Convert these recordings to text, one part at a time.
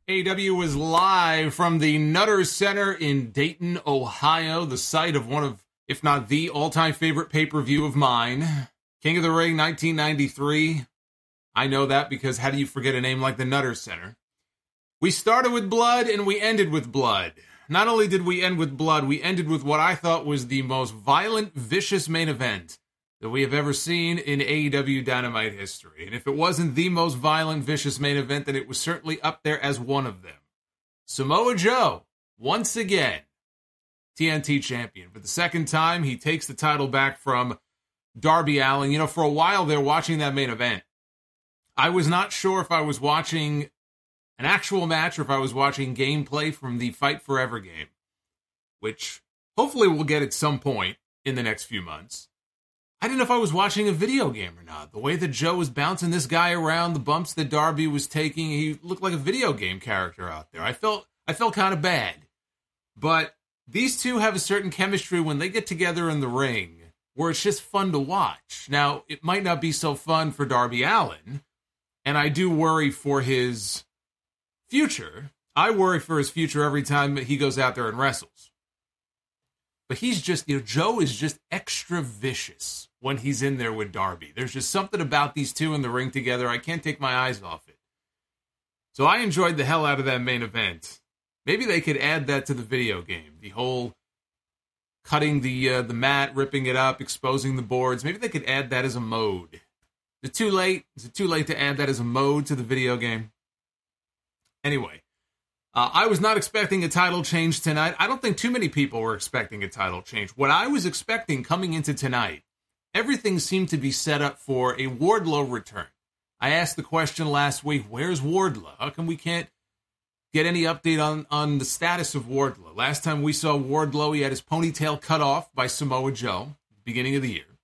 AEW was live from the Nutter Center in Dayton, Ohio, the site of one of, if not the all-time favorite pay-per-view of mine, King of the Ring 1993. I know that because how do you forget a name like the Nutter Center? We started with blood and we ended with blood. Not only did we end with blood, we ended with what I thought was the most violent, vicious main event that we have ever seen in AEW Dynamite history. And if it wasn't the most violent, vicious main event, then it was certainly up there as one of them. Samoa Joe, once again, TNT champion. For the second time, he takes the title back from Darby Allin. You know, for a while there, watching that main event, I was not sure if I was watching an actual match or if I was watching gameplay from the Fight Forever game, which hopefully we'll get at some point in the next few months. I didn't know if I was watching a video game or not. The way that Joe was bouncing this guy around, the bumps that Darby was taking, he looked like a video game character out there. I felt kind of bad. But these two have a certain chemistry when they get together in the ring where it's just fun to watch. Now, it might not be so fun for Darby Allin, and I do worry for his future. I worry for his future every time he goes out there and wrestles. But he's just, Joe is just extra vicious when he's in there with Darby. There's just something about these two in the ring together. I can't take my eyes off it. So I enjoyed the hell out of that main event. Maybe they could add that to the video game. The whole cutting the mat, ripping it up, exposing the boards. Maybe they could add that as a mode. Is it too late? Is it too late to add that as a mode to the video game? Anyway. I was not expecting a title change tonight. I don't think too many people were expecting a title change. What I was expecting coming into tonight, everything seemed to be set up for a Wardlow return. I asked the question last week, where's Wardlow? How come we can't get any update on the status of Wardlow? Last time we saw Wardlow, he had his ponytail cut off by Samoa Joe, beginning of the year,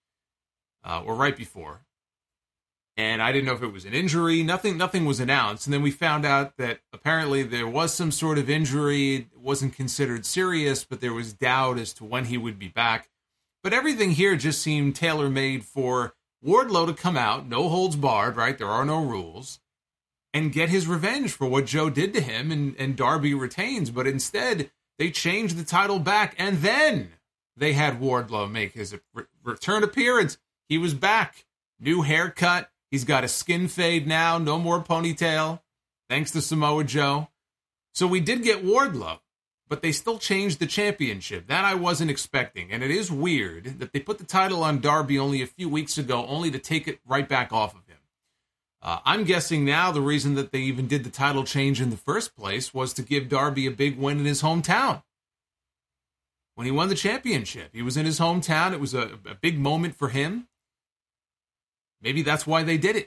or right before. And I didn't know if it was an injury. Nothing was announced. And then we found out that apparently there was some sort of injury. It wasn't considered serious, but there was doubt as to when he would be back. But everything here just seemed tailor-made for Wardlow to come out, no holds barred, right? There are no rules, and get his revenge for what Joe did to him, and Darby retains. But instead, they changed the title back, and then they had Wardlow make his return appearance. He was back. New haircut. He's got a skin fade now, no more ponytail, thanks to Samoa Joe. So we did get Wardlow, but they still changed the championship. That I wasn't expecting, and it is weird that they put the title on Darby only a few weeks ago, only to take it right back off of him. I'm guessing now the reason that they even did the title change in the first place was to give Darby a big win in his hometown. When he won the championship, he was in his hometown. It was a big moment for him. Maybe that's why they did it.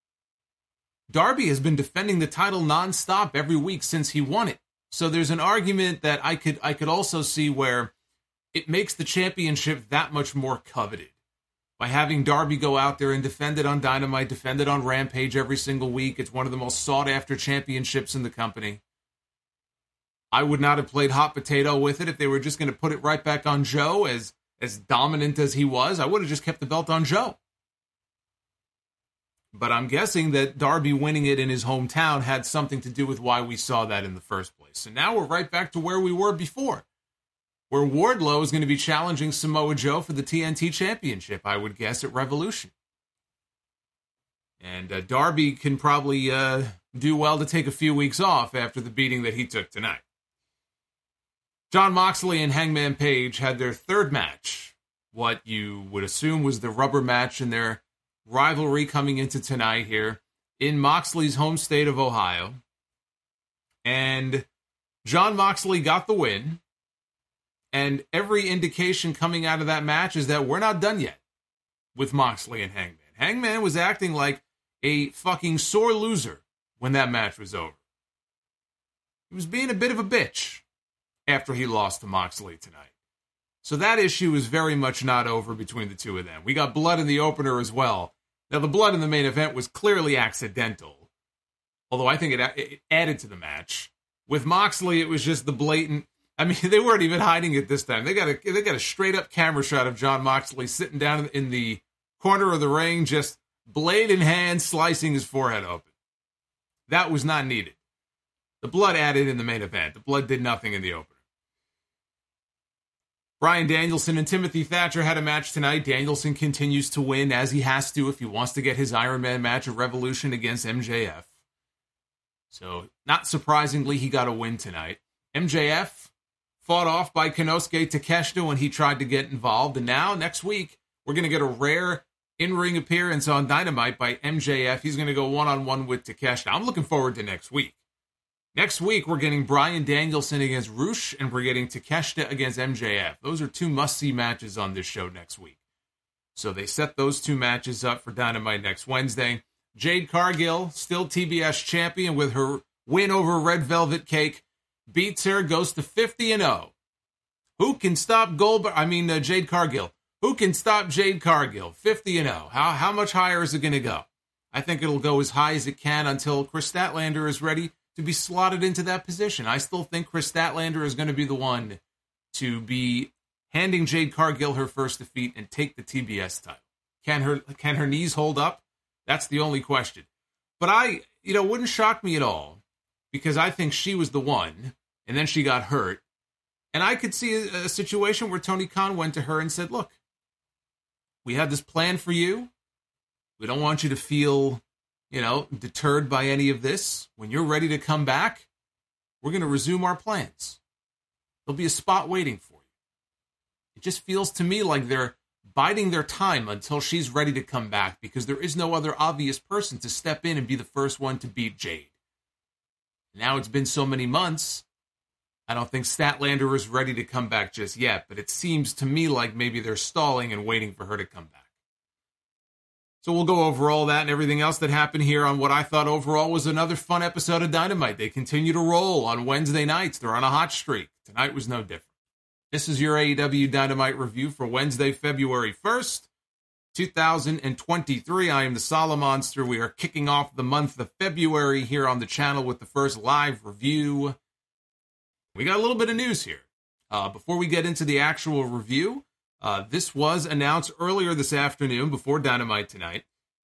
Darby has been defending the title nonstop every week since he won it. So there's an argument that I could also see where it makes the championship that much more coveted. By having Darby go out there and defend it on Dynamite, defend it on Rampage every single week. It's one of the most sought-after championships in the company. I would not have played hot potato with it if they were just going to put it right back on Joe, as dominant as he was. I would have just kept the belt on Joe. But I'm guessing that Darby winning it in his hometown had something to do with why we saw that in the first place. And now we're right back to where we were before, where Wardlow is going to be challenging Samoa Joe for the TNT Championship, I would guess, at Revolution. And Darby can probably do well to take a few weeks off after the beating that he took tonight. Jon Moxley and Hangman Page had their third match, what you would assume was the rubber match in their rivalry coming into tonight here in Moxley's home state of Ohio. And Jon Moxley got the win. And every indication coming out of that match is that we're not done yet with Moxley and Hangman. Hangman was acting like a fucking sore loser when that match was over. He was being a bit of a bitch after he lost to Moxley tonight. So that issue is very much not over between the two of them. We got blood in the opener as well. Now, the blood in the main event was clearly accidental, although I think it added to the match. With Moxley, it was just the blatant... I mean, they weren't even hiding it this time. They got a straight-up camera shot of Jon Moxley sitting down in the corner of the ring, just blade in hand, slicing his forehead open. That was not needed. The blood added in the main event. The blood did nothing in the opener. Bryan Danielson and Timothy Thatcher had a match tonight. Danielson continues to win, as he has to if he wants to get his Iron Man match at Revolution against MJF. So, not surprisingly, he got a win tonight. MJF fought off by Konosuke Takeshita when he tried to get involved. And now, next week, we're going to get a rare in-ring appearance on Dynamite by MJF. He's going to go one-on-one with Takeshita. I'm looking forward to next week. Next week, we're getting Bryan Danielson against Rush, and we're getting Takeshita against MJF. Those are two must-see matches on this show next week. So they set those two matches up for Dynamite next Wednesday. Jade Cargill, still TBS champion with her win over Red Velvet Cake, beats her, goes to 50-0. Who can stop Jade Cargill? Who can stop Jade Cargill? 50-0. How much higher is it going to go? I think it'll go as high as it can until Chris Statlander is ready to be slotted into that position. I still think Chris Statlander is going to be the one to be handing Jade Cargill her first defeat and take the TBS title. Can her knees hold up? That's the only question. But wouldn't shock me at all, because I think she was the one, and then she got hurt. And I could see a situation where Tony Khan went to her and said, look, we had this plan for you. We don't want you to feel, deterred by any of this. When you're ready to come back, we're going to resume our plans. There'll be a spot waiting for you. It just feels to me like they're biding their time until she's ready to come back, because there is no other obvious person to step in and be the first one to beat Jade. Now it's been so many months, I don't think Statlander is ready to come back just yet, but it seems to me like maybe they're stalling and waiting for her to come back. So we'll go over all that and everything else that happened here on what I thought overall was another fun episode of Dynamite. They continue to roll on Wednesday nights. They're on a hot streak. Tonight was no different. This is your AEW Dynamite review for Wednesday, February 1st, 2023. I am the Solomonster. We are kicking off the month of February here on the channel with the first live review. We got a little bit of news here. Before we get into the actual review, this was announced earlier this afternoon before Dynamite tonight.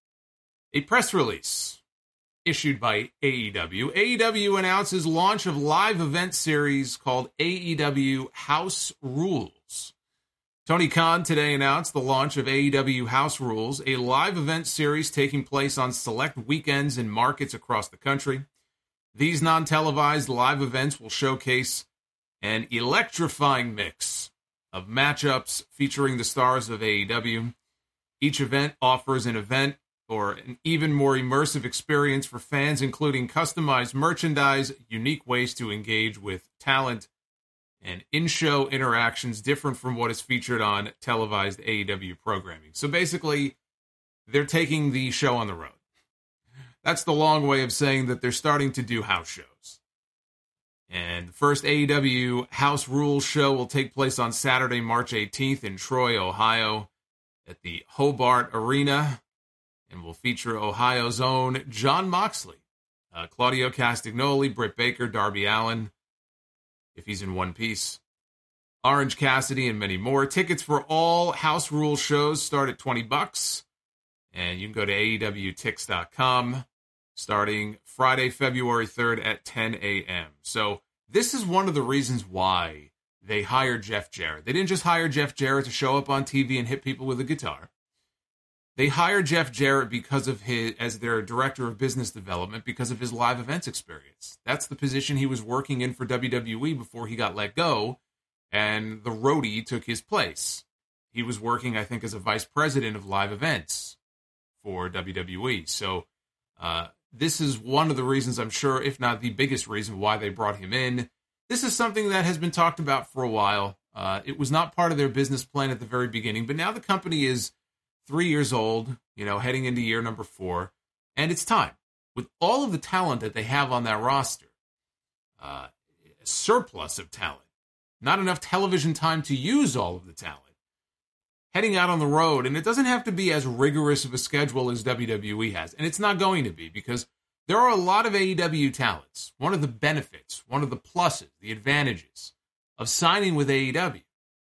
A press release issued by AEW. AEW announces launch of live event series called AEW House Rules. Tony Khan today announced the launch of AEW House Rules, a live event series taking place on select weekends in markets across the country. These non-televised live events will showcase an electrifying mix of matchups featuring the stars of AEW. Each event offers an event or an even more immersive experience for fans, including customized merchandise, unique ways to engage with talent, and in-show interactions different from what is featured on televised AEW programming. So basically, they're taking the show on the road. That's the long way of saying that they're starting to do house shows. And the first AEW House Rules show will take place on Saturday, March 18th in Troy, Ohio, at the Hobart Arena, and will feature Ohio's own Jon Moxley, Claudio Castagnoli, Britt Baker, Darby Allin, if he's in one piece, Orange Cassidy, and many more. Tickets for all House Rules shows start at $20, and you can go to AEWTix.com starting Friday, February 3rd at 10 a.m. So this is one of the reasons why they hired Jeff Jarrett. They didn't just hire Jeff Jarrett to show up on TV and hit people with a guitar. They hired Jeff Jarrett because of as their director of business development, because of his live events experience. That's the position he was working in for WWE before he got let go, and the roadie took his place. He was working, I think, as a vice president of live events for WWE. So this is one of the reasons, I'm sure, if not the biggest reason why they brought him in. This is something that has been talked about for a while. It was not part of their business plan at the very beginning, but now the company is 3 years old, heading into year number 4, and it's time. With all of the talent that they have on that roster, a surplus of talent, not enough television time to use all of the talent, heading out on the road, and it doesn't have to be as rigorous of a schedule as WWE has, and it's not going to be, because there are a lot of AEW talents. One of the benefits, one of the pluses, the advantages of signing with AEW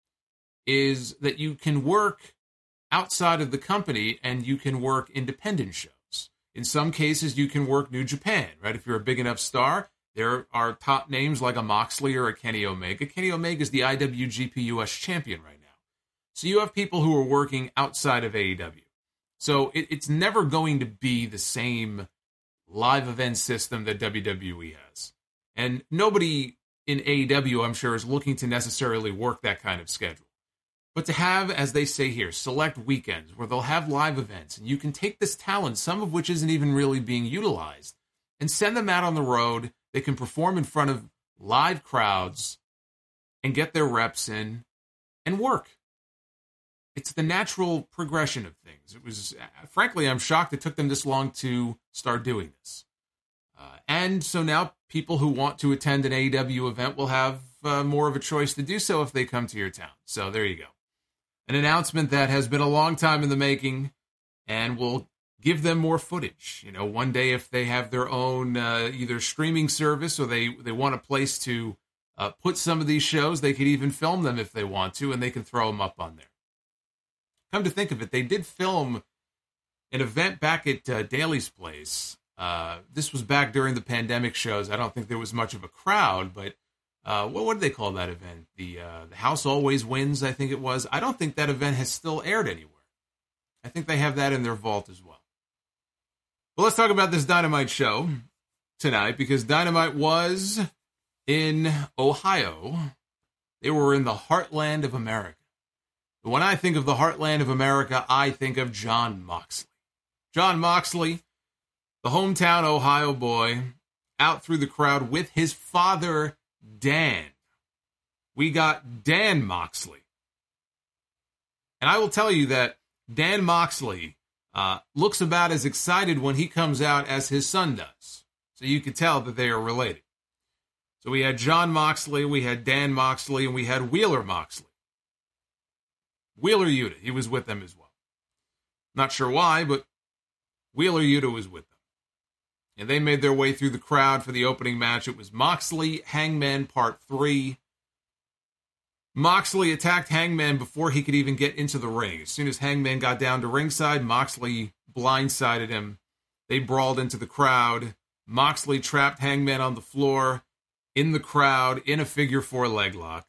is that you can work outside of the company and you can work independent shows. In some cases, you can work New Japan, right? If you're a big enough star, There are top names like a Moxley or a Kenny Omega. Kenny Omega is the IWGP US champion right now. So you have people who are working outside of AEW. So it's never going to be the same live event system that WWE has. And nobody in AEW, I'm sure, is looking to necessarily work that kind of schedule. But to have, as they say here, select weekends where they'll have live events, and you can take this talent, some of which isn't even really being utilized, and send them out on the road. They can perform in front of live crowds and get their reps in and work. It's the natural progression of things. It was, frankly, I'm shocked it took them this long to start doing this. And so now people who want to attend an AEW event will have more of a choice to do so if they come to your town. So there you go. An announcement that has been a long time in the making and will give them more footage. You know, one day if they have their own either streaming service or they want a place to put some of these shows, they could even film them if they want to, and they can throw them up on there. Come to think of it, they did film an event back at Daly's Place. This was back during the pandemic shows. I don't think there was much of a crowd, but what did they call that event? The House Always Wins, I think it was. I don't think that event has still aired anywhere. I think they have that in their vault as well. But let's talk about this Dynamite show tonight, because Dynamite was in Ohio. They were in the heartland of America. When I think of the heartland of America, I think of Jon Moxley. Jon Moxley, the hometown Ohio boy, out through the crowd with his father, Dan. We got Dan Moxley. And I will tell you that Dan Moxley looks about as excited when he comes out as his son does. So you could tell that they are related. So we had Jon Moxley, we had Dan Moxley, and we had Wheeler Moxley. Wheeler Yuta, he was with them as well. Not sure why, but Wheeler Yuta was with them. And they made their way through the crowd for the opening match. It was Moxley Hangman Part 3. Moxley attacked Hangman before he could even get into the ring. As soon as Hangman got down to ringside, Moxley blindsided him. They brawled into the crowd. Moxley trapped Hangman on the floor, in the crowd, in a figure 4 leg lock.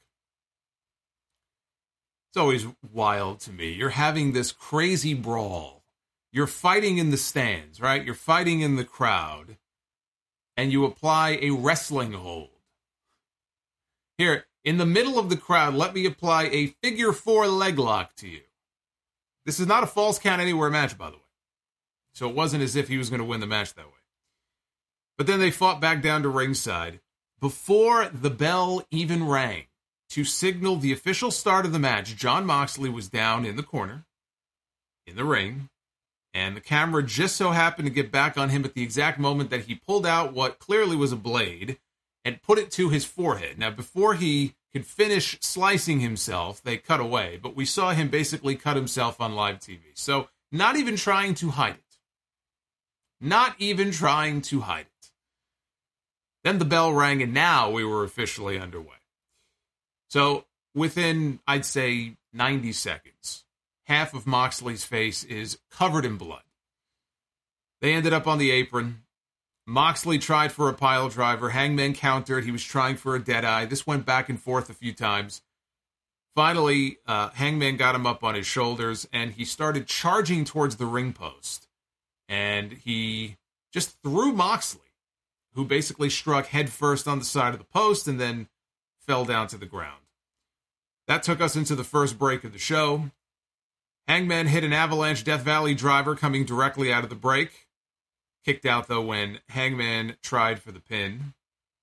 It's always wild to me. You're having this crazy brawl. You're fighting in the stands, right? You're fighting in the crowd. And you apply a wrestling hold. Here, in the middle of the crowd, let me apply a figure 4 leg lock to you. This is not a false count anywhere match, by the way. So it wasn't as if he was going to win the match that way. But then they fought back down to ringside. Before the bell even rang to signal the official start of the match, Jon Moxley was down in the corner, in the ring, and the camera just so happened to get back on him at the exact moment that he pulled out what clearly was a blade and put it to his forehead. Now, before he could finish slicing himself, they cut away, but we saw him basically cut himself on live TV. So, not even trying to hide it. Not even trying to hide it. Then the bell rang, and now we were officially underway. So, within, I'd say, 90 seconds, half of Moxley's face is covered in blood. They ended up on the apron. Moxley tried for a pile driver. Hangman countered. He was trying for a deadeye. This went back and forth a few times. Finally, Hangman got him up on his shoulders, and he started charging towards the ring post. And he just threw Moxley, who basically struck headfirst on the side of the post and then fell down to the ground. That took us into the first break of the show. Hangman hit an Avalanche Death Valley driver coming directly out of the break. Kicked out, though, when Hangman tried for the pin.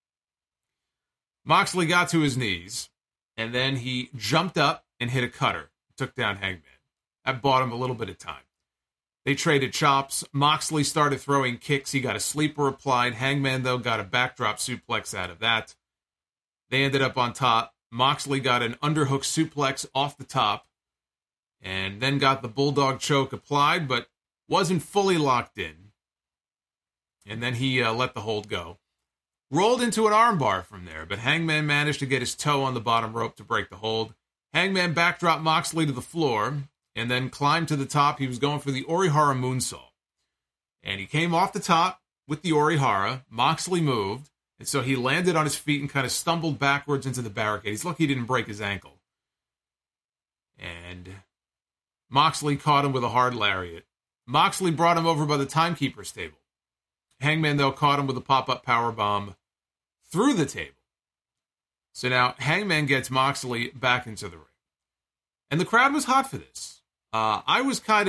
Moxley got to his knees, and then he jumped up and hit a cutter. Took down Hangman. That bought him a little bit of time. They traded chops. Moxley started throwing kicks. He got a sleeper applied. Hangman, though, got a backdrop suplex out of that. They ended up on top. Moxley got an underhook suplex off the top, and then got the bulldog choke applied, but wasn't fully locked in. And then he let the hold go. Rolled into an armbar from there, but Hangman managed to get his toe on the bottom rope to break the hold. Hangman backdropped Moxley to the floor, and then climbed to the top. He was going for the Orihara moonsault. And he came off the top with the Orihara. Moxley moved, And so he landed on his feet and kind of stumbled backwards into the barricade. He's lucky he didn't break his ankle. And Moxley caught him with a hard lariat. Moxley brought him over by the timekeeper's table. Hangman, though, caught him with a pop-up powerbomb through the table. So now Hangman gets Moxley back into the ring. And the crowd was hot for this. I was kind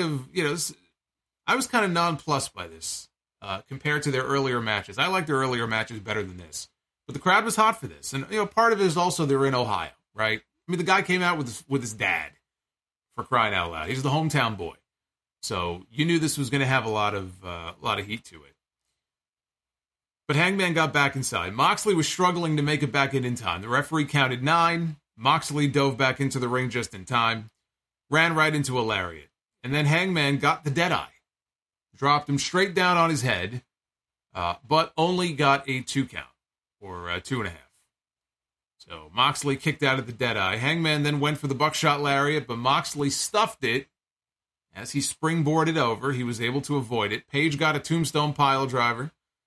of nonplussed by this compared to their earlier matches. I like their earlier matches better than this. But the crowd was hot for this. And, part of it is also they're in Ohio, right? I mean, the guy came out with his dad, for crying out loud. He's the hometown boy. So you knew this was going to have a lot of heat to it. But Hangman got back inside. Moxley was struggling to make it back in time. The referee counted 9. Moxley dove back into the ring just in time. Ran right into a lariat. And then Hangman got the Deadeye. Dropped him straight down on his head. But only got a 2 count. Or 2.5. So Moxley kicked out of the Deadeye. Hangman then went for the buckshot lariat. But Moxley stuffed it. As he springboarded over, he was able to avoid it. Page got a tombstone pile driver.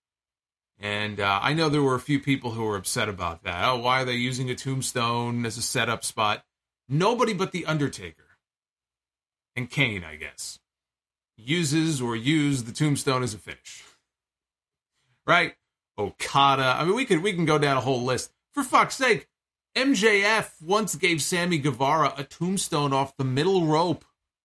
And I know there were a few people who were upset about that. Oh, why are they using a tombstone as a setup spot? Nobody but The Undertaker and Kane, I guess, used the tombstone as a finish. Right? Okada. I mean, we can go down a whole list. For fuck's sake, MJF once gave Sammy Guevara a tombstone off the middle rope.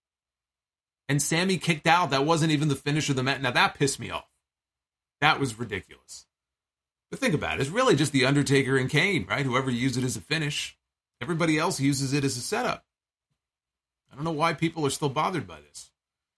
And Sammy kicked out. That wasn't even the finish of the match. Now, that pissed me off. That was ridiculous. But think about it. It's really just The Undertaker and Kane, right? Whoever used it as a finish. Everybody else uses it as a setup. I don't know why people are still bothered by this.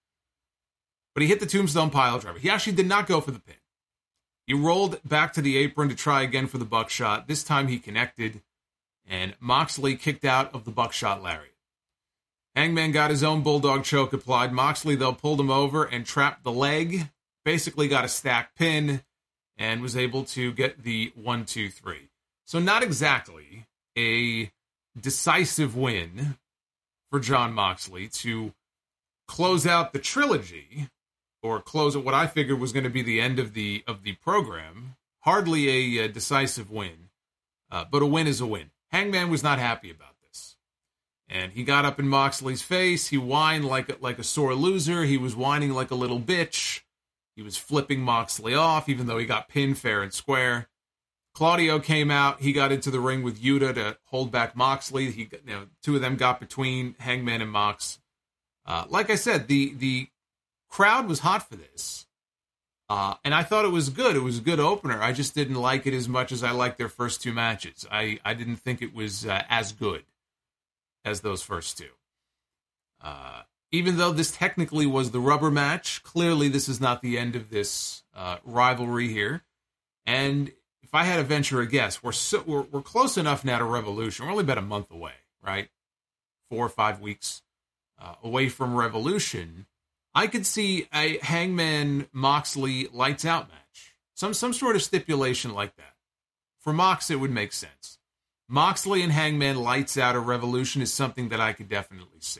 But he hit the tombstone pile driver. He actually did not go for the pin. He rolled back to the apron to try again for the buckshot. This time he connected, and Moxley kicked out of the buckshot lariat. Hangman got his own bulldog choke applied. Moxley, though, pulled him over and trapped the leg. Basically got a stack pin and was able to get the 1-2-3. So not exactly a decisive win for Jon Moxley to close out the trilogy, or close at what I figured was going to be the end of the program. Hardly a decisive win, but a win is a win. Hangman was not happy about this. And he got up in Moxley's face. He whined like a sore loser. He was whining like a little bitch. He was flipping Moxley off, even though he got pinned fair and square. Claudio came out. He got into the ring with Yuta to hold back Moxley. Two of them got between Hangman and Mox. Like I said, the crowd was hot for this. And I thought it was good. It was a good opener. I just didn't like it as much as I liked their first 2 matches. I didn't think it was as good as those first 2. Even though this technically was the rubber match, clearly this is not the end of this rivalry here. And if I had to venture a guess, we're close enough now to Revolution. We're only about a month away, right? 4 or 5 weeks away from Revolution. I could see a Hangman Moxley lights out match. Some sort of stipulation like that. For Mox, it would make sense. Moxley and Hangman lights out a Revolution is something that I could definitely see.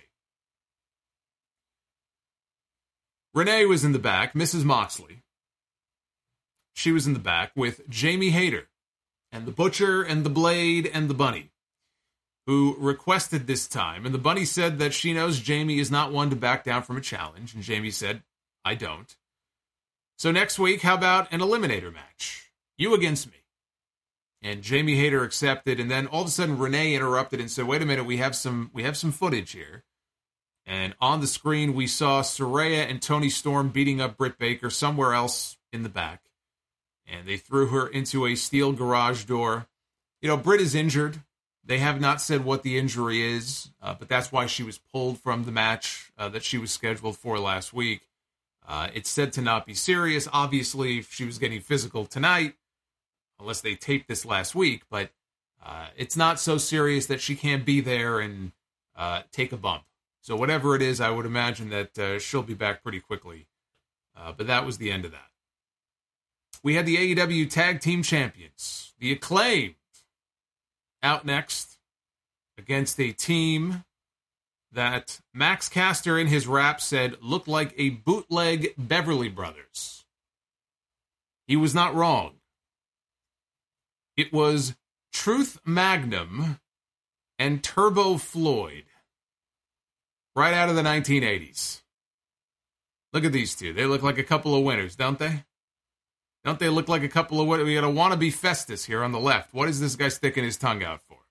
Renee was in the back, Mrs. Moxley. She was in the back with Jamie Hayter and the Butcher and the Blade and the Bunny, who requested this time. And the Bunny said that she knows Jamie is not one to back down from a challenge. And Jamie said, I don't. So next week, how about an eliminator match? You against me. And Jamie Hayter accepted. And then all of a sudden, Renee interrupted and said, wait a minute, we have some footage here. And on the screen, we saw Saraya and Toni Storm beating up Britt Baker somewhere else in the back. And they threw her into a steel garage door. Britt is injured. They have not said what the injury is, but that's why she was pulled from the match that she was scheduled for last week. It's said to not be serious. Obviously, she was getting physical tonight, unless they taped this last week. But it's not so serious that she can't be there and take a bump. So whatever it is, I would imagine that she'll be back pretty quickly. But that was the end of that. We had the AEW Tag Team Champions, the Acclaimed, out next against a team that Max Caster in his rap said looked like a bootleg Beverly Brothers. He was not wrong. It was Truth Magnum and Turbo Floyd, right out of the 1980s. Look at these two. They look like a couple of winners, don't they? Don't they look like a couple of winners? We got a wannabe Festus here on the left. What is this guy sticking his tongue out for?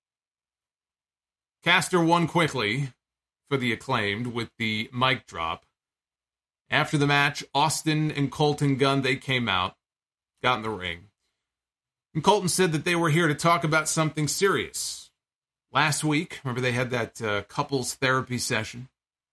Caster won quickly for the Acclaimed with the mic drop. After the match, Austin and Colton Gunn, they came out, got in the ring. And Colton said that they were here to talk about something serious. Last week, remember they had that couples therapy session?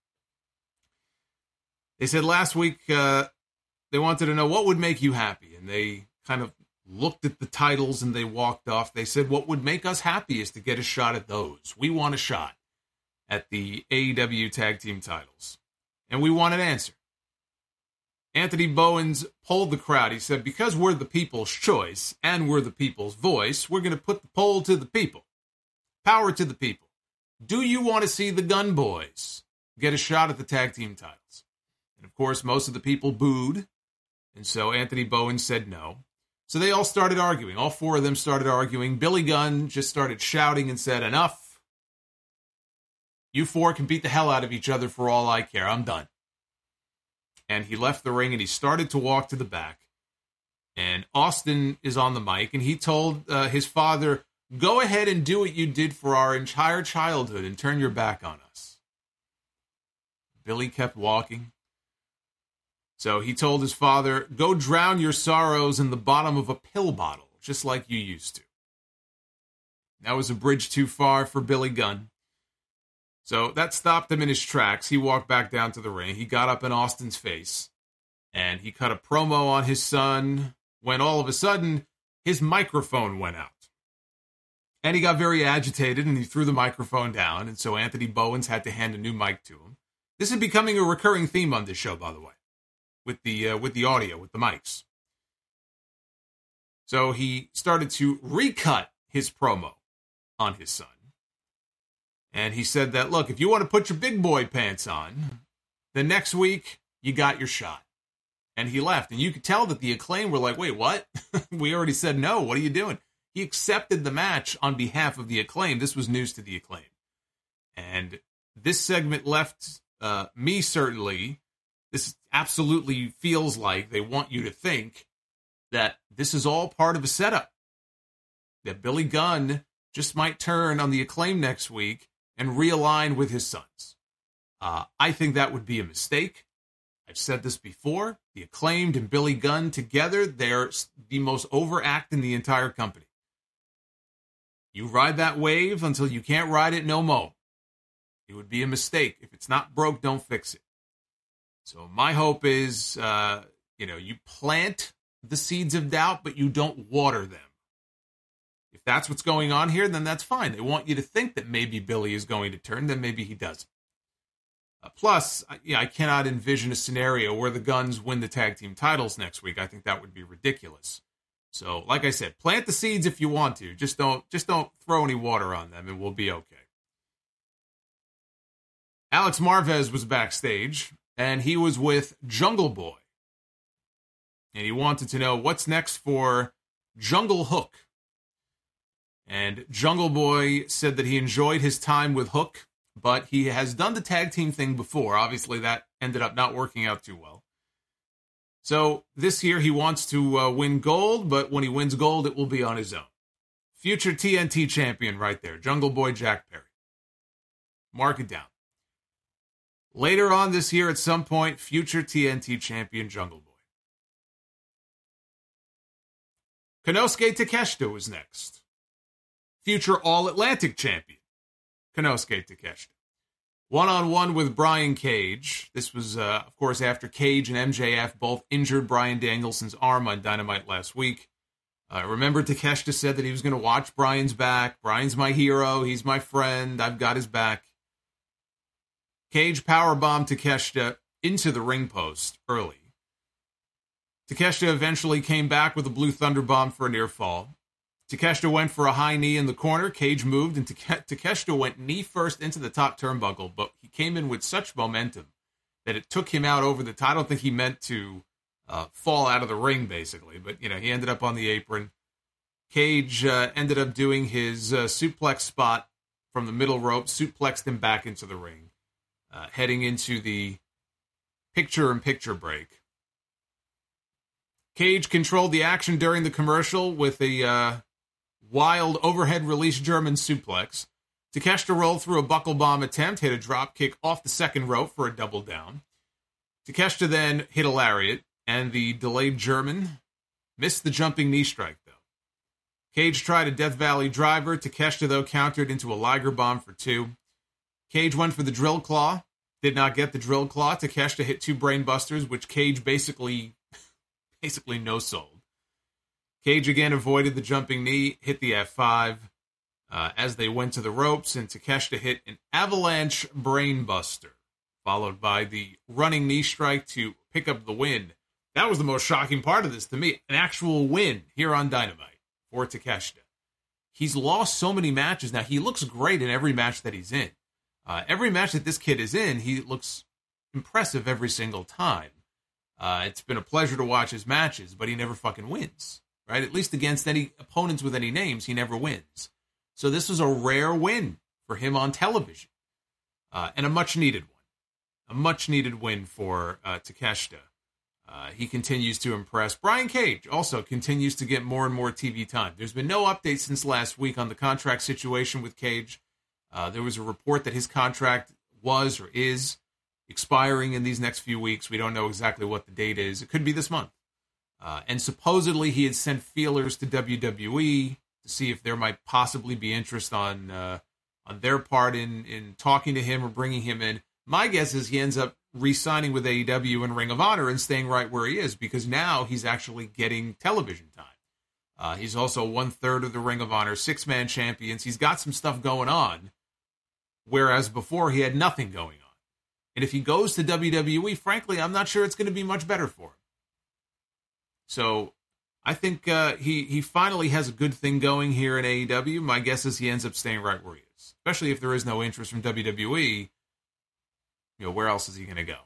They said last week they wanted to know what would make you happy. And they kind of looked at the titles and they walked off. They said what would make us happy is to get a shot at those. We want a shot at the AEW tag team titles. And we want an answer. Anthony Bowens polled the crowd. He said, because we're the people's choice and we're the people's voice, we're going to put the poll to the people. Power to the people. Do you want to see the Gun Boys get a shot at the tag team titles? And of course, most of the people booed. And so Anthony Bowens said no. So they all started arguing. All four of them started arguing. Billy Gunn just started shouting and said, enough. You four can beat the hell out of each other for all I care. I'm done. And he left the ring and he started to walk to the back. And Austin is on the mic and he told his father, go ahead and do what you did for our entire childhood and turn your back on us. Billy kept walking. So he told his father, go drown your sorrows in the bottom of a pill bottle, just like you used to. That was a bridge too far for Billy Gunn. So that stopped him in his tracks. He walked back down to the ring. He got up in Austin's face, and he cut a promo on his son when all of a sudden his microphone went out. And he got very agitated, and he threw the microphone down, and so Anthony Bowens had to hand a new mic to him. This is becoming a recurring theme on this show, by the way, with the audio, with the mics. So he started to recut his promo on his son. And he said that, look, if you want to put your big boy pants on, then next week you got your shot. And he left. And you could tell that the Acclaim were like, wait, what? We already said no. What are you doing? He accepted the match on behalf of the Acclaim. This was news to the Acclaim. And this segment left me certainly. This absolutely feels like they want you to think that this is all part of a setup. That Billy Gunn just might turn on the Acclaim next week and realign with his sons. I think that would be a mistake. I've said this before. The Acclaimed and Billy Gunn together, they're the most overact in the entire company. You ride that wave until you can't ride it no more. It would be a mistake. If it's not broke, don't fix it. So my hope is, you plant the seeds of doubt, but you don't water them. If that's what's going on here, then that's fine. They want you to think that maybe Billy is going to turn, then maybe he doesn't. Plus, I cannot envision a scenario where the Guns win the tag team titles next week. I think that would be ridiculous. So, like I said, plant the seeds if you want to. Just don't throw any water on them, and we'll be okay. Alex Marvez was backstage, and he was with Jungle Boy. And he wanted to know what's next for Jungle Hook. And Jungle Boy said that he enjoyed his time with Hook, but he has done the tag team thing before. Obviously, that ended up not working out too well. So this year he wants to win gold, but when he wins gold, it will be on his own. Future TNT champion right there, Jungle Boy Jack Perry. Mark it down. Later on this year, at some point, future TNT champion Jungle Boy. Konosuke Takeshita was next. Future All-Atlantic champion, Konosuke Takeshita. One-on-one with Brian Cage. This was, of course, after Cage and MJF both injured Bryan Danielson's arm on Dynamite last week. Remember, Takeshita said that he was going to watch Bryan's back. Bryan's my hero. He's my friend. I've got his back. Cage powerbombed Takeshita into the ring post early. Takeshita eventually came back with a Blue Thunder Bomb for a near fall. Takeshita went for a high knee in the corner. Cage moved, and Takeshita went knee first into the top turnbuckle, but he came in with such momentum that it took him out over the top. I don't think he meant to fall out of the ring, basically, but he ended up on the apron. Cage ended up doing his suplex spot from the middle rope, suplexed him back into the ring, heading into the picture-in-picture break. Cage controlled the action during the commercial with a wild overhead release German suplex. Takeshita rolled through a buckle bomb attempt, hit a drop kick off the second rope for a double down. Takeshita then hit a lariat, and the delayed German missed the jumping knee strike, though. Cage tried a Death Valley driver. Takeshita, though, countered into a Liger bomb for 2. Cage went for the drill claw. Did not get the drill claw. Takeshita hit 2 brain busters, which Cage basically no-sold. Cage again avoided the jumping knee, hit the F5 as they went to the ropes, and Takeshita hit an avalanche brain buster, followed by the running knee strike to pick up the win. That was the most shocking part of this to me. An actual win here on Dynamite for Takeshita. He's lost so many matches now. He looks great in every match that he's in. Every match that this kid is in, he looks impressive every single time. It's been a pleasure to watch his matches, but he never fucking wins, right? At least against any opponents with any names, he never wins. So this was a rare win for him on television, and a much-needed one. A much-needed win for Takeshita. He continues to impress. Brian Cage also continues to get more and more TV time. There's been no update since last week on the contract situation with Cage. There was a report that his contract was or is expiring in these next few weeks. We don't know exactly what the date is. It could be this month. And supposedly he had sent feelers to WWE to see if there might possibly be interest on their part in talking to him or bringing him in. My guess is he ends up re-signing with AEW and Ring of Honor and staying right where he is, because now he's actually getting television time. He's also 1/3 of the Ring of Honor 6-man champions. He's got some stuff going on, whereas before he had nothing going on. And if he goes to WWE, frankly, I'm not sure it's going to be much better for him. So I think he finally has a good thing going here in AEW. My guess is he ends up staying right where he is, especially if there is no interest from WWE. You know, where else is he going to go?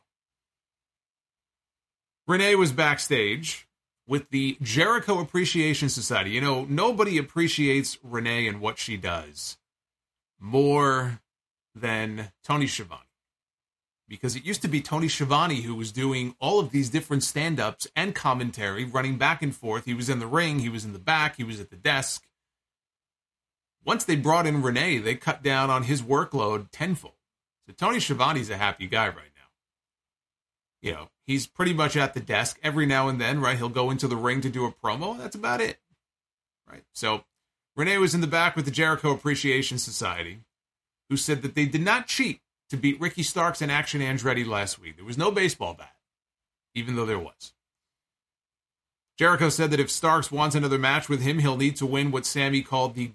Renee was backstage with the Jericho Appreciation Society. You know, nobody appreciates Renee and what she does more than Tony Schiavone. Because it used to be Tony Schiavone who was doing all of these different stand-ups and commentary, running back and forth. He was in the ring, he was in the back, he was at the desk. Once they brought in Renee, they cut down on his workload tenfold. So Tony Schiavone's a happy guy right now. You know, he's pretty much at the desk every now and then, right? He'll go into the ring to do a promo. That's about it, right? So Renee was in the back with the Jericho Appreciation Society, who said that they did not cheat to beat Ricky Starks and Action Andretti last week. There was no baseball bat, even though there was. Jericho said that if Starks wants another match with him, he'll need to win what Sammy called the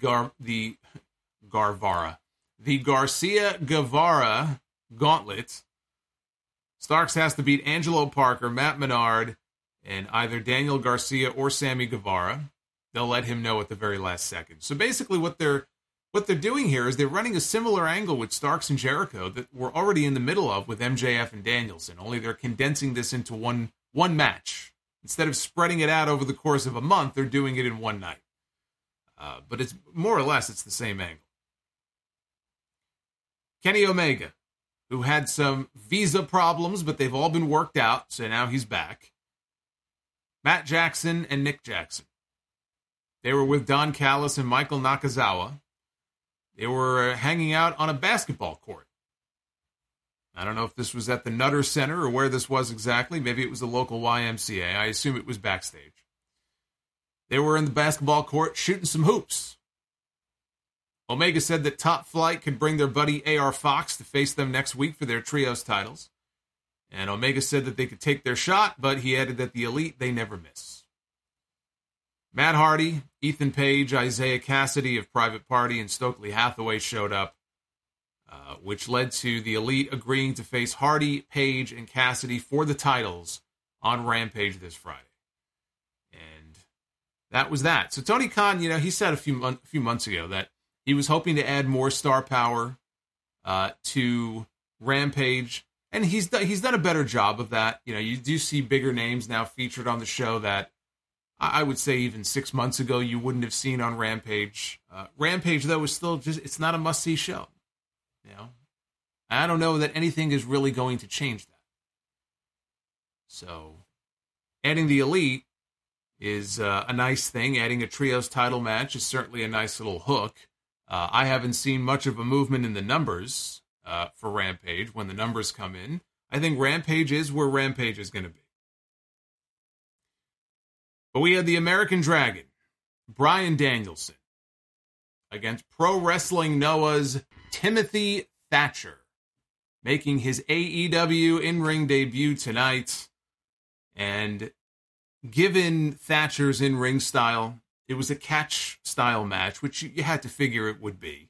Garcia Guevara Gauntlet. Starks has to beat Angelo Parker, Matt Menard, and either Daniel Garcia or Sammy Guevara. They'll let him know at the very last second. So basically what they're doing here is they're running a similar angle with Starks and Jericho that we're already in the middle of with MJF and Danielson, only they're condensing this into one match. Instead of spreading it out over the course of a month, they're doing it in one night. But it's more or less, it's the same angle. Kenny Omega, who had some visa problems, but they've all been worked out, so now he's back. Matt Jackson and Nick Jackson. They were with Don Callis and Michael Nakazawa. They were hanging out on a basketball court. I don't know if this was at the Nutter Center or where this was exactly. Maybe it was the local YMCA. I assume it was backstage. They were in the basketball court shooting some hoops. Omega said that Top Flight could bring their buddy AR Fox to face them next week for their trios titles. And Omega said that they could take their shot, but he added that the Elite, they never miss. Matt Hardy, Ethan Page, Isaiah Cassidy of Private Party, and Stokely Hathaway showed up, which led to the Elite agreeing to face Hardy, Page, and Cassidy for the titles on Rampage this Friday. And that was that. So Tony Khan, you know, he said a few months ago that he was hoping to add more star power to Rampage, and he's done a better job of that. You know, you do see bigger names now featured on the show that I would say even 6 months ago you wouldn't have seen on Rampage. Rampage, though, is still it's not a must-see show. You know, I don't know that anything is really going to change that. So, adding the Elite is a nice thing. Adding a trios title match is certainly a nice little hook. I haven't seen much of a movement in the numbers for Rampage when the numbers come in. I think Rampage is where Rampage is going to be. But we had the American Dragon, Bryan Danielson, against Pro Wrestling Noah's Timothy Thatcher, making his AEW in-ring debut tonight. And given Thatcher's in-ring style, it was a catch-style match, which you had to figure it would be.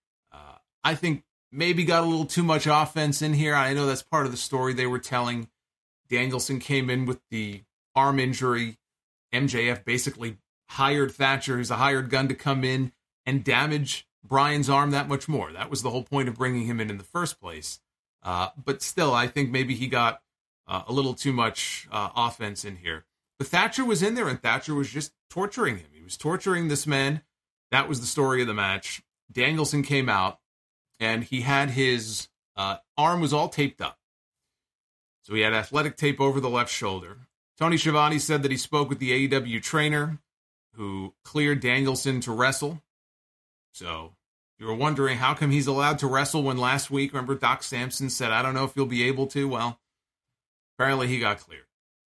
I think maybe got a little too much offense in here. I know that's part of the story they were telling. Danielson came in with the arm injury. MJF basically hired Thatcher, who's a hired gun, to come in and damage Bryan's arm that much more. That was the whole point of bringing him in the first place. But still, I think maybe he got a little too much offense in here. But Thatcher was in there, and Thatcher was just torturing him. He was torturing this man. That was the story of the match. Danielson came out, and he had his arm was all taped up. So he had athletic tape over the left shoulder. Tony Schiavone said that he spoke with the AEW trainer who cleared Danielson to wrestle. So you were wondering how come he's allowed to wrestle when last week, remember, Doc Sampson said, I don't know if he'll be able to. Well, apparently he got cleared.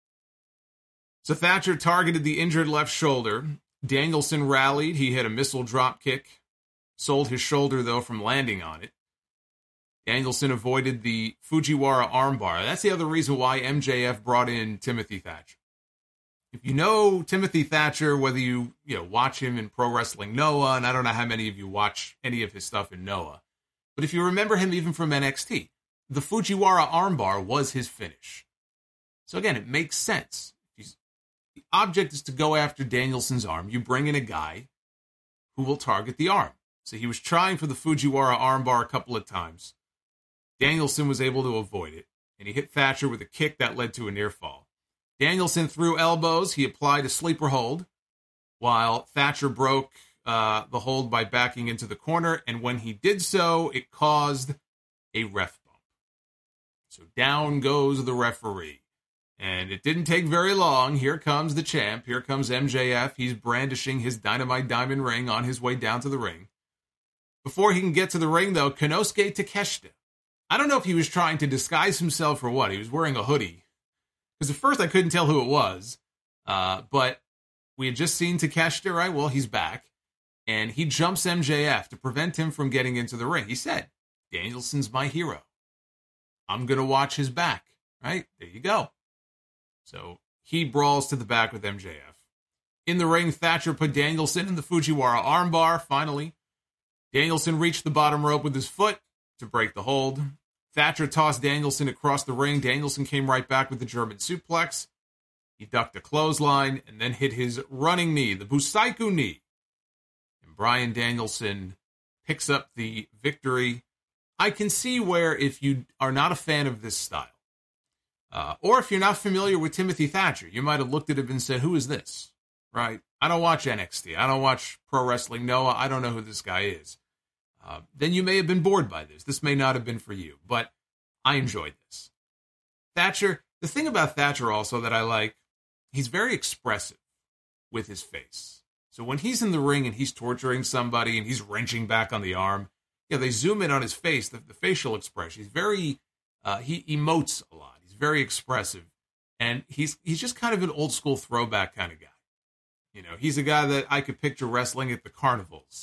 So Thatcher targeted the injured left shoulder. Danielson rallied. He hit a missile drop kick. Sold his shoulder, though, from landing on it. Danielson avoided the Fujiwara armbar. That's the other reason why MJF brought in Timothy Thatcher. If you know Timothy Thatcher, whether you watch him in Pro Wrestling Noah, and I don't know how many of you watch any of his stuff in Noah, but if you remember him even from NXT, the Fujiwara armbar was his finish. So again, it makes sense. The object is to go after Danielson's arm. You bring in a guy who will target the arm. So he was trying for the Fujiwara armbar a couple of times. Danielson was able to avoid it, and he hit Thatcher with a kick that led to a near fall. Danielson threw elbows. He applied a sleeper hold, while Thatcher broke the hold by backing into the corner, and when he did so, it caused a ref bump. So down goes the referee. And it didn't take very long. Here comes the champ. Here comes MJF. He's brandishing his Dynamite Diamond ring on his way down to the ring. Before he can get to the ring, though, Konosuke Takeshita. I don't know if he was trying to disguise himself or what. He was wearing a hoodie. Because at first I couldn't tell who it was. But we had just seen Takeshita, right? Well, he's back. And he jumps MJF to prevent him from getting into the ring. He said, Danielson's my hero. I'm going to watch his back. Right? There you go. So he brawls to the back with MJF. In the ring, Thatcher put Danielson in the Fujiwara armbar, finally. Danielson reached the bottom rope with his foot to break the hold. Thatcher tossed Danielson across the ring. Danielson came right back with the German suplex. He ducked a clothesline and then hit his running knee, the Busaiku knee. And Bryan Danielson picks up the victory. I can see where if you are not a fan of this style, or if you're not familiar with Timothy Thatcher, you might have looked at him and said, who is this? Right? I don't watch NXT. I don't watch Pro Wrestling Noah. I don't know who this guy is. Then you may have been bored by this. This may not have been for you, but I enjoyed this. Thatcher, the thing about Thatcher also that I like, he's very expressive with his face. So when he's in the ring and he's torturing somebody and he's wrenching back on the arm, they zoom in on his face, the facial expression. He's very, he emotes a lot. He's very expressive. And he's just kind of an old school throwback kind of guy. He's a guy that I could picture wrestling at the carnivals,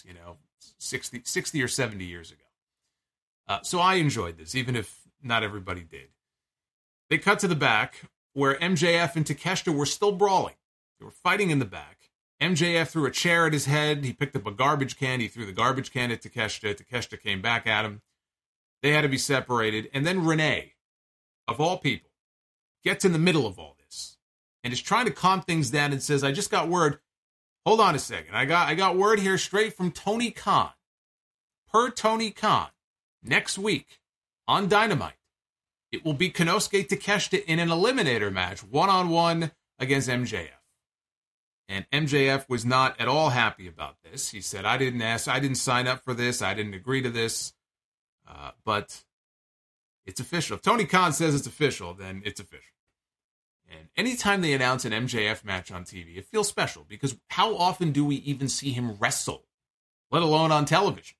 60 or 70 years ago. So I enjoyed this, even if not everybody did. They cut to the back, where MJF and Takeshita were still brawling. They were fighting in the back. MJF threw a chair at his head. He picked up a garbage can. He threw the garbage can at Takeshita. Takeshita came back at him. They had to be separated. And then Renee, of all people, gets in the middle of all this and is trying to calm things down and says, I just got word. Hold on a second. I got word here straight from Tony Khan. Per Tony Khan, next week on Dynamite, it will be Konosuke Takeshita in an eliminator match, one-on-one against MJF. And MJF was not at all happy about this. He said, I didn't sign up for this. I didn't agree to this. But it's official. If Tony Khan says it's official, then it's official. And anytime they announce an MJF match on TV, it feels special because how often do we even see him wrestle, let alone on television?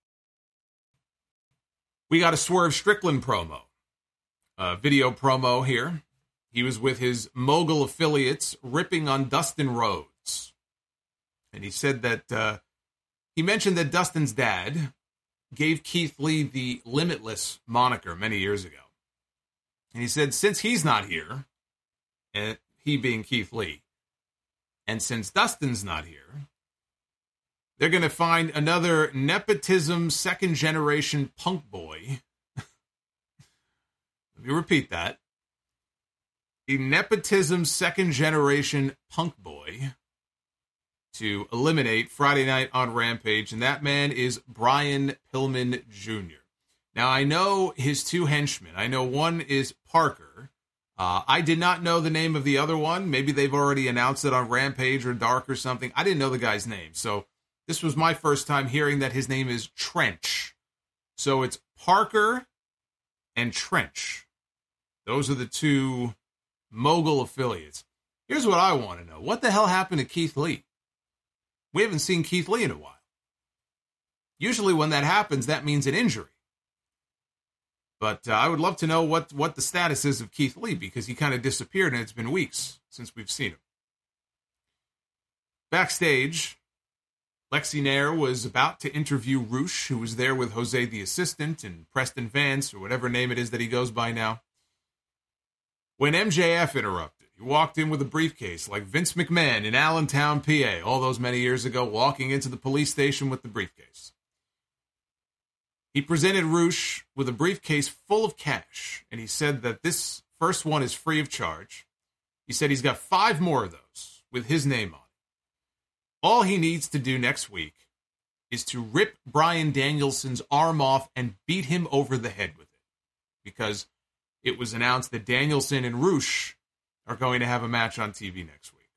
We got a Swerve Strickland promo, a video promo here. He was with his Mogul affiliates ripping on Dustin Rhodes. And he said that, he mentioned that Dustin's dad gave Keith Lee the Limitless moniker many years ago. And he said, since he's not here, and he being Keith Lee, and since Dustin's not here, they're going to find another nepotism second-generation punk boy. Let me repeat that. A nepotism second-generation punk boy to eliminate Friday night on Rampage, and that man is Brian Pillman Jr. Now, I know his two henchmen. I know one is Parker. I did not know the name of the other one. Maybe they've already announced it on Rampage or Dark or something. I didn't know the guy's name, so this was my first time hearing that his name is Trench. So it's Parker and Trench. Those are the two Mogul affiliates. Here's what I want to know. What the hell happened to Keith Lee? We haven't seen Keith Lee in a while. Usually when that happens, that means an injury. But I would love to know what the status is of Keith Lee because he kind of disappeared and it's been weeks since we've seen him. Backstage, Lexi Nair was about to interview Roosh, who was there with Jose the Assistant and Preston Vance, or whatever name it is that he goes by now, when MJF interrupted. He walked in with a briefcase like Vince McMahon in Allentown, PA, all those many years ago, walking into the police station with the briefcase. He presented Roosh with a briefcase full of cash, and he said that this first one is free of charge. He said he's got 5 more of those with his name on it. All he needs to do next week is to rip Bryan Danielson's arm off and beat him over the head with it. Because it was announced that Danielson and Roosh are going to have a match on TV next week.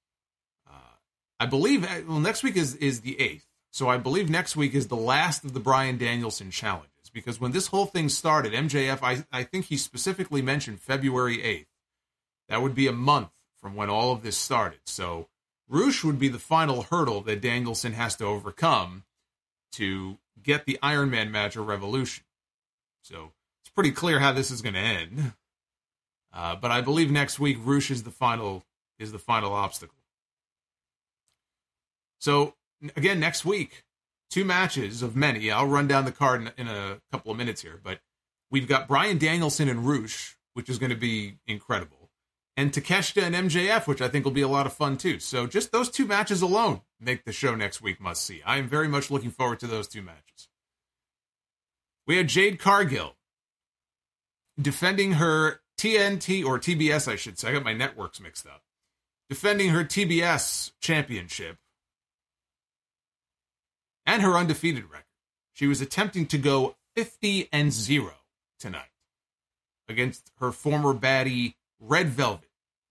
I believe, next week is the 8th. So I believe next week is the last of the Bryan Danielson challenges. Because when this whole thing started, MJF, I think he specifically mentioned February 8th. That would be a month from when all of this started. So Roosh would be the final hurdle that Danielson has to overcome to get the Iron Man match or Revolution. So it's pretty clear how this is going to end. But I believe next week Roosh is the final obstacle. So again, next week, 2 matches of many. I'll run down the card in a couple of minutes here, but we've got Bryan Danielson and Roosh, which is going to be incredible, and Takeshita and MJF, which I think will be a lot of fun too. So just those 2 matches alone make the show next week must see. I am very much looking forward to those 2 matches. We had Jade Cargill defending her TNT, or TBS, I should say. I got my networks mixed up. Defending her TBS championship and her undefeated record. She was attempting to go 50-0 tonight against her former baddie, Red Velvet.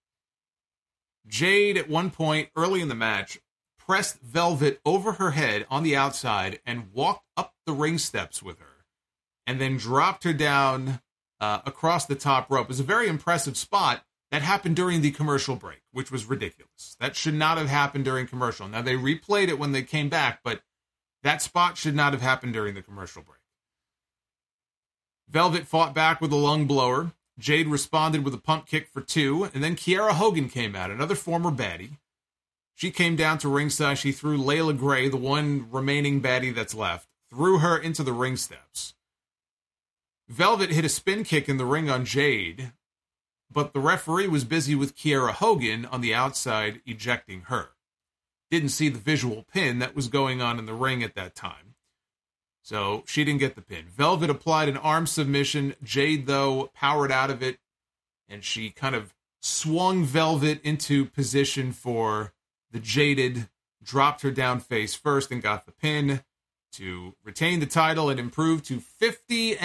Jade, at one point early in the match, pressed Velvet over her head on the outside and walked up the ring steps with her, and then dropped her down across the top rope. It was a very impressive spot that happened during the commercial break, which was ridiculous. That should not have happened during commercial. Now, they replayed it when they came back, but that spot should not have happened during the commercial break. Velvet fought back with a lung blower. Jade responded with a pump kick for 2, and then Kiera Hogan came out, another former baddie. She came down to ringside. She threw Layla Gray, the one remaining baddie that's left, threw her into the ring steps. Velvet hit a spin kick in the ring on Jade, but the referee was busy with Kiera Hogan on the outside, ejecting her. Didn't see the visual pin that was going on in the ring at that time. So she didn't get the pin. Velvet applied an arm submission. Jade, though, powered out of it, and she kind of swung Velvet into position for the Jaded, dropped her down face first and got the pin to retain the title and improve to 50-0.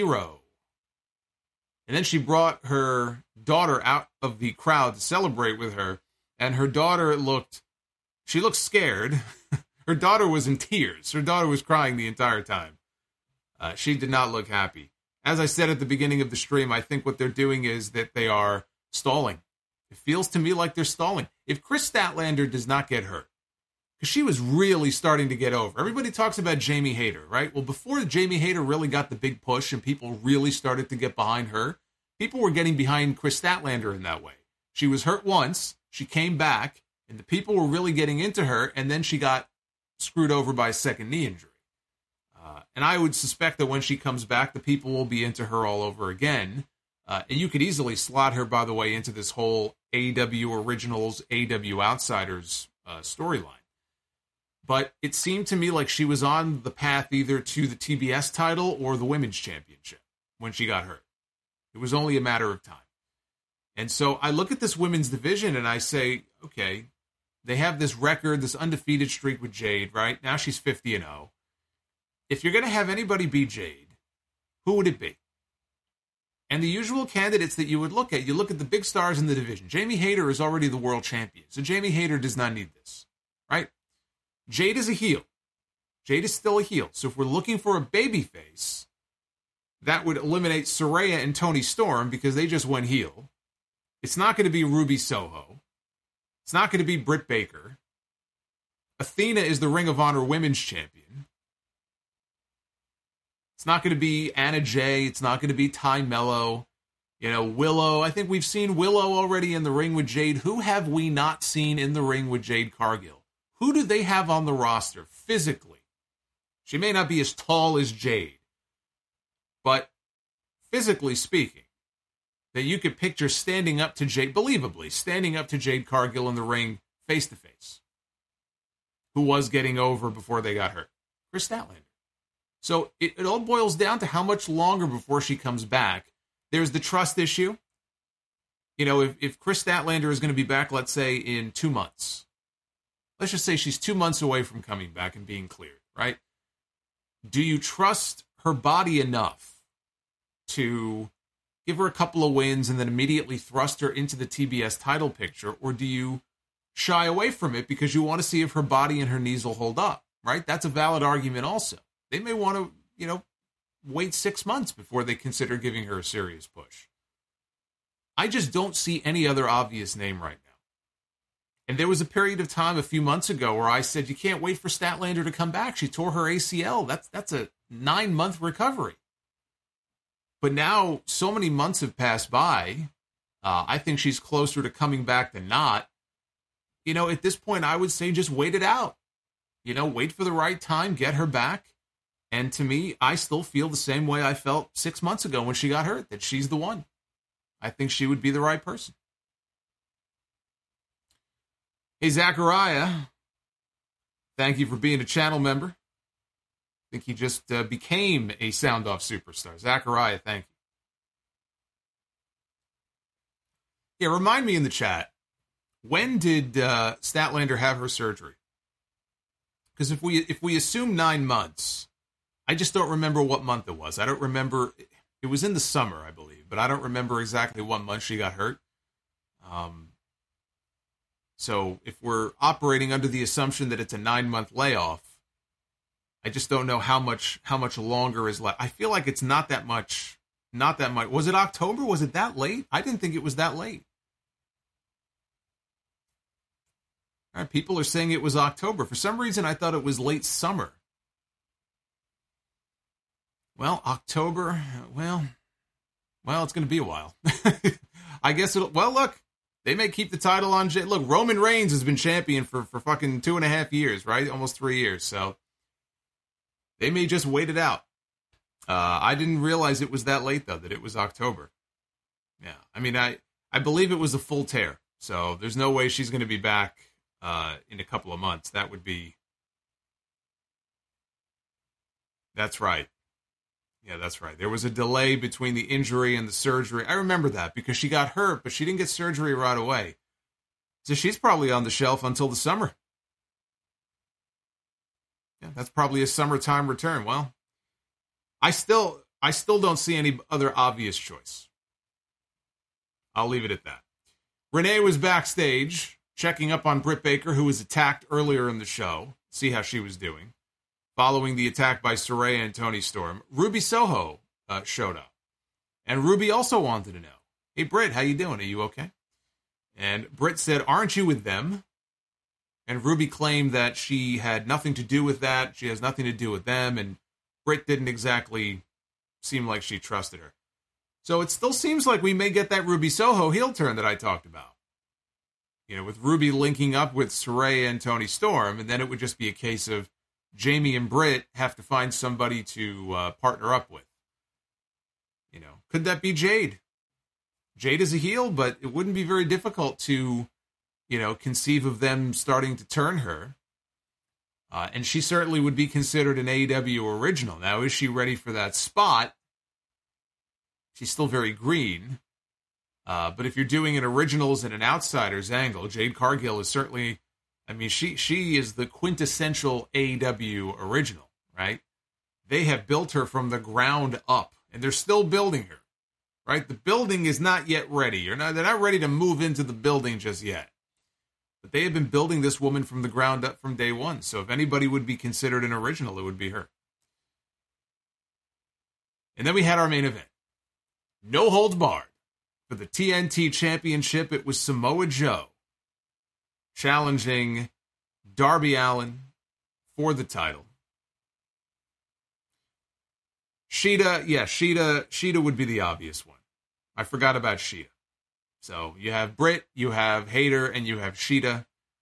And then she brought her daughter out of the crowd to celebrate with her, and her daughter looked She looks scared. Her daughter was in tears. Her daughter was crying the entire time. She did not look happy. As I said at the beginning of the stream, I think what they're doing is that they are stalling. It feels to me like they're stalling. If Chris Statlander does not get hurt, because she was really starting to get over. Everybody talks about Jamie Hayter, right? Well, before Jamie Hayter really got the big push and people really started to get behind her, people were getting behind Chris Statlander in that way. She was hurt once, she came back, and the people were really getting into her, and then she got screwed over by a second knee injury. And I would suspect that when she comes back, the people will be into her all over again. And you could easily slot her, by the way, into this whole AW Originals, AW Outsiders storyline. But it seemed to me like she was on the path either to the TBS title or the Women's Championship when she got hurt. It was only a matter of time. And so I look at this women's division and I say, okay, they have this record, this undefeated streak with Jade, right? Now she's 50-0. If you're going to have anybody beat Jade, who would it be? And the usual candidates that you would look at, you look at the big stars in the division. Jamie Hayter is already the world champion, so Jamie Hayter does not need this, right? Jade is a heel. Jade is still a heel. So if we're looking for a babyface, that would eliminate Saraya and Toni Storm because they just went heel. It's not going to be Ruby Soho. It's not going to be Britt Baker. Athena is the Ring of Honor Women's Champion. It's not going to be Anna Jay. It's not going to be Ty Mello. You know, Willow. I think we've seen Willow already in the ring with Jade. Who have we not seen in the ring with Jade Cargill? Who do they have on the roster physically? She may not be as tall as Jade, but physically speaking, that you could picture standing up to Jade, believably, standing up to Jade Cargill in the ring face to face. Who was getting over before they got hurt? Chris Statlander. So it all boils down to how much longer before she comes back. There's the trust issue. You know, if Chris Statlander is going to be back, let's say, in 2 months. Let's just say she's 2 months away from coming back and being cleared, right? Do you trust her body enough to give her a couple of wins and then immediately thrust her into the TBS title picture? Or do you shy away from it because you want to see if her body and her knees will hold up, right? That's a valid argument also. They may want to, wait 6 months before they consider giving her a serious push. I just don't see any other obvious name right now. And there was a period of time a few months ago where I said, you can't wait for Statlander to come back. She tore her ACL. That's a 9-month recovery. But now so many months have passed by. I think she's closer to coming back than not. At this point, I would say just wait it out. Wait for the right time, get her back. And to me, I still feel the same way I felt 6 months ago when she got hurt, that she's the one. I think she would be the right person. Hey, Zachariah, thank you for being a channel member. I think he just became a Sound Off superstar. Zachariah, thank you. Yeah, remind me in the chat, when did Statlander have her surgery? Because if we assume 9 months, I just don't remember what month it was. I don't remember. It was in the summer, I believe, but I don't remember exactly what month she got hurt. So if we're operating under the assumption that it's a 9-month layoff, I just don't know how much longer is left. I feel like it's not that much. Not that much. Was it October? Was it that late? I didn't think it was that late. All right, people are saying it was October. For some reason, I thought it was late summer. Well, October, well, it's going to be a while. I guess look, they may keep the title on. Look, Roman Reigns has been champion for fucking 2.5 years, right? Almost 3 years. So they may just wait it out. I didn't realize it was that late, though, that it was October. Yeah, I mean, I believe it was a full tear. So there's no way she's going to be back in a couple of months. That's right. Yeah, that's right. There was a delay between the injury and the surgery. I remember that because she got hurt, but she didn't get surgery right away. So she's probably on the shelf until the summer. Yeah, that's probably a summertime return. Well, I still don't see any other obvious choice. I'll leave it at that. Renee was backstage checking up on Britt Baker, who was attacked earlier in the show, see how she was doing. Following the attack by Saraya and Toni Storm, Ruby Soho showed up. And Ruby also wanted to know, hey, Britt, how you doing? Are you okay? And Britt said, aren't you with them? And Ruby claimed that she had nothing to do with that. She has nothing to do with them. And Britt didn't exactly seem like she trusted her. So it still seems like we may get that Ruby Soho heel turn that I talked about. You know, with Ruby linking up with Saraya and Toni Storm, and then it would just be a case of Jamie and Britt have to find somebody to partner up with. You know, could that be Jade? Jade is a heel, but it wouldn't be very difficult to, you know, conceive of them starting to turn her. And she certainly would be considered an AEW original. Now, is she ready for that spot? She's still very green. But if you're doing an originals and an outsiders angle, Jade Cargill is certainly, I mean, she is the quintessential AEW original, right? They have built her from the ground up, and they're still building her, right? The building is not yet ready. They're not ready to move into the building just yet. But they have been building this woman from the ground up from day one. So if anybody would be considered an original, it would be her. And then we had our main event. No holds barred. For the TNT Championship, it was Samoa Joe challenging Darby Allin for the title. Shida would be the obvious one. I forgot about Shida. So you have Britt, you have Hayter, and you have Shida.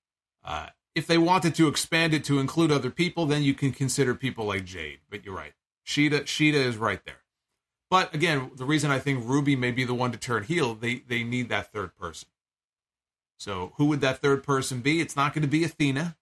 If they wanted to expand it to include other people, then you can consider people like Jade. But you're right. Shida is right there. But again, the reason I think Ruby may be the one to turn heel, they need that third person. So who would that third person be? It's not going to be Athena.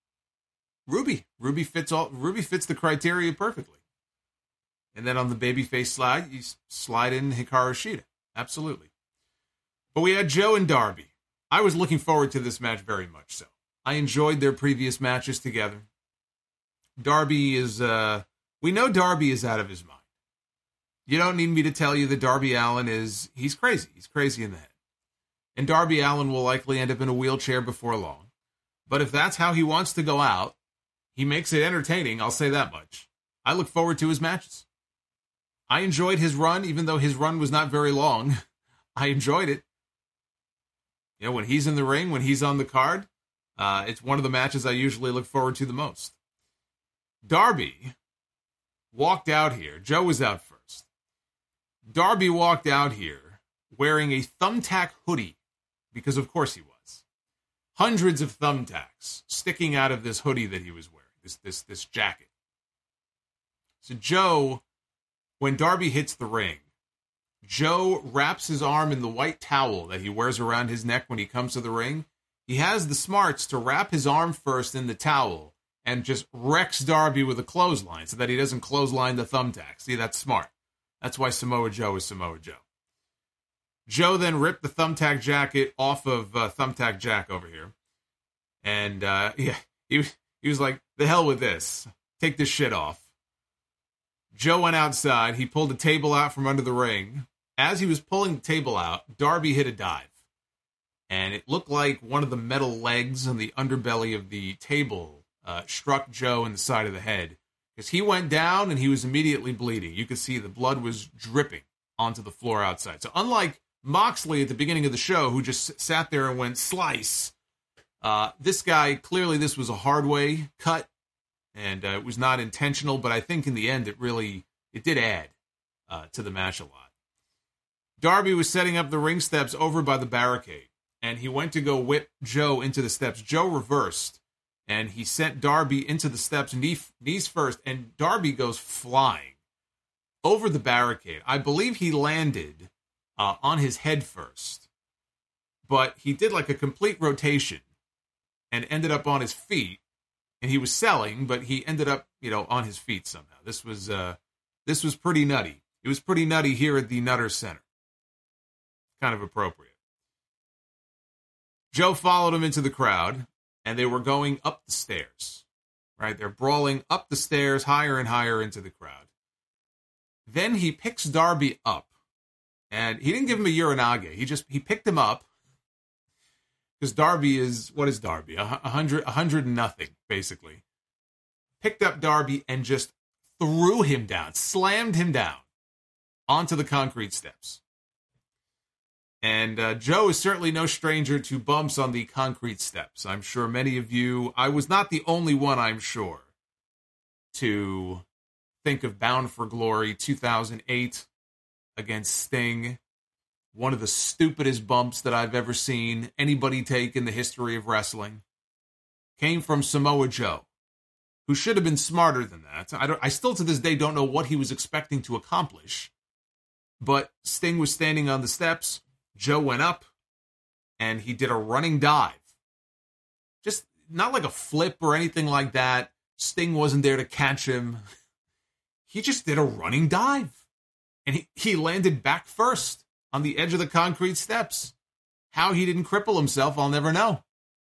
Ruby fits the criteria perfectly. And then on the babyface slide, you slide in Hikaru Shida. Absolutely. But we had Joe and Darby. I was looking forward to this match very much so. I enjoyed their previous matches together. Darby is, we know Darby is out of his mind. You don't need me to tell you that Darby Allin he's crazy. He's crazy in the head. And Darby Allin will likely end up in a wheelchair before long. But if that's how he wants to go out, he makes it entertaining, I'll say that much. I look forward to his matches. I enjoyed his run, even though his run was not very long. I enjoyed it. You know, when he's in the ring, when he's on the card, it's one of the matches I usually look forward to the most. Darby walked out here. Joe was out first. Darby walked out here wearing a thumbtack hoodie, because of course he was. Hundreds of thumbtacks sticking out of this hoodie that he was wearing, this jacket. So Joe, when Darby hits the ring, Joe wraps his arm in the white towel that he wears around his neck when he comes to the ring. He has the smarts to wrap his arm first in the towel and just wrecks Darby with a clothesline so that he doesn't clothesline the thumbtack. See, that's smart. That's why Samoa Joe is Samoa Joe. Joe then ripped the thumbtack jacket off of Thumbtack Jack over here. And, he was like, the hell with this. Take this shit off. Joe went outside. He pulled a table out from under the ring. As he was pulling the table out, Darby hit a dive. And it looked like one of the metal legs on the underbelly of the table struck Joe in the side of the head. Because he went down and he was immediately bleeding. You could see the blood was dripping onto the floor outside. So unlike Moxley at the beginning of the show, who just sat there and went slice, this guy, clearly this was a hard way cut. And it was not intentional, but I think in the end it did add to the match a lot. Darby was setting up the ring steps over by the barricade, and he went to go whip Joe into the steps. Joe reversed, and he sent Darby into the steps, knees first, and Darby goes flying over the barricade. I believe he landed on his head first, but he did like a complete rotation and ended up on his feet. And he was selling, but he ended up, on his feet somehow. This was pretty nutty. It was pretty nutty here at the Nutter Center. Kind of appropriate. Joe followed him into the crowd, and they were going up the stairs. Right? They're brawling up the stairs, higher and higher into the crowd. Then he picks Darby up, and he didn't give him a Uranage. He picked him up, because Darby is, what is Darby? 100 and nothing, basically. Picked up Darby and just threw him down, slammed him down onto the concrete steps. And Joe is certainly no stranger to bumps on the concrete steps. I'm sure many of you, I was not the only one, I'm sure, to think of Bound for Glory 2008 against Sting. One of the stupidest bumps that I've ever seen anybody take in the history of wrestling. Came from Samoa Joe, who should have been smarter than that. I still to this day don't know what he was expecting to accomplish. But Sting was standing on the steps. Joe went up, and he did a running dive. Just not like a flip or anything like that. Sting wasn't there to catch him. He just did a running dive. And he landed back first on the edge of the concrete steps. How he didn't cripple himself, I'll never know.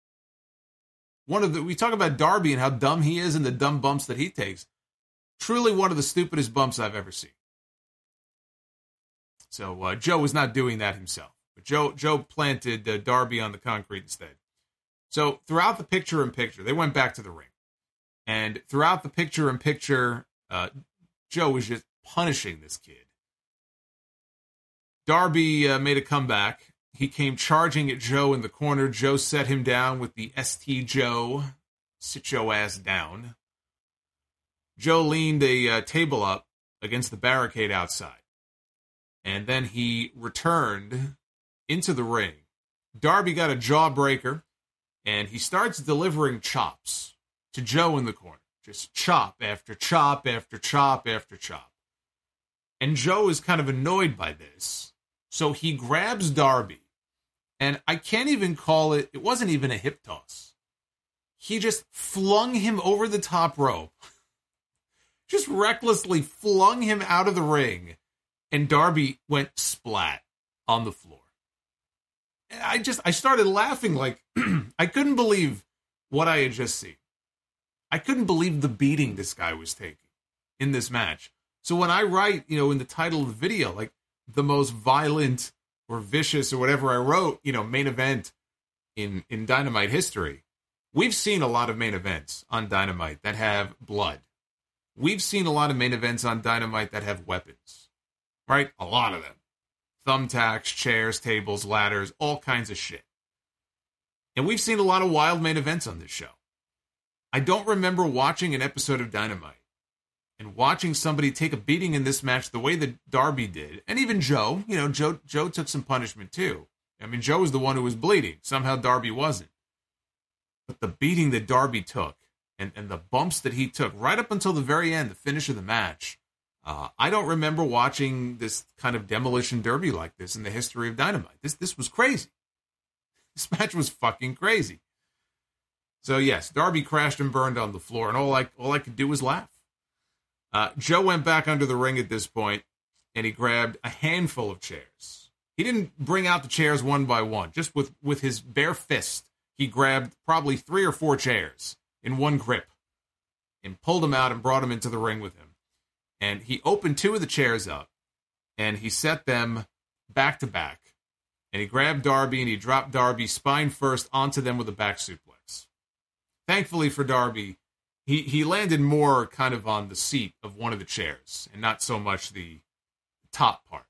We talk about Darby and how dumb he is and the dumb bumps that he takes. Truly one of the stupidest bumps I've ever seen. So Joe was not doing that himself. But Joe planted Darby on the concrete instead. So throughout the picture-in-picture, they went back to the ring. And throughout the picture-in-picture, Joe was just punishing this kid. Darby made a comeback. He came charging at Joe in the corner. Joe set him down with the ST Joe. Sit your ass down. Joe leaned a table up against the barricade outside. And then he returned into the ring. Darby got a jawbreaker, and he starts delivering chops to Joe in the corner. Just chop after chop after chop after chop. And Joe is kind of annoyed by this. So he grabs Darby, and I can't even call it wasn't even a hip toss. He just flung him over the top rope. Just recklessly flung him out of the ring. And Darby went splat on the floor. And I started laughing like, I couldn't believe what I had just seen. I couldn't believe the beating this guy was taking in this match. So when I write, in the title of the video, like the most violent or vicious or whatever I wrote, main event in Dynamite history, we've seen a lot of main events on Dynamite that have blood. We've seen a lot of main events on Dynamite that have weapons. Right? A lot of them. Thumbtacks, chairs, tables, ladders, all kinds of shit. And we've seen a lot of wild main events on this show. I don't remember watching an episode of Dynamite and watching somebody take a beating in this match the way that Darby did. And even Joe. Joe took some punishment too. I mean, Joe was the one who was bleeding. Somehow Darby wasn't. But the beating that Darby took and the bumps that he took right up until the very end, the finish of the match, I don't remember watching this kind of demolition derby like this in the history of Dynamite. This was crazy. This match was fucking crazy. So yes, Darby crashed and burned on the floor, and all I could do was laugh. Joe went back under the ring at this point, and he grabbed a handful of chairs. He didn't bring out the chairs one by one. Just with his bare fist, he grabbed probably 3 or 4 chairs in one grip and pulled them out and brought them into the ring with him. And he opened 2 of the chairs up, and he set them back to back. And he grabbed Darby, and he dropped Darby spine first onto them with a back suplex. Thankfully for Darby, he landed more kind of on the seat of one of the chairs, and not so much the top part.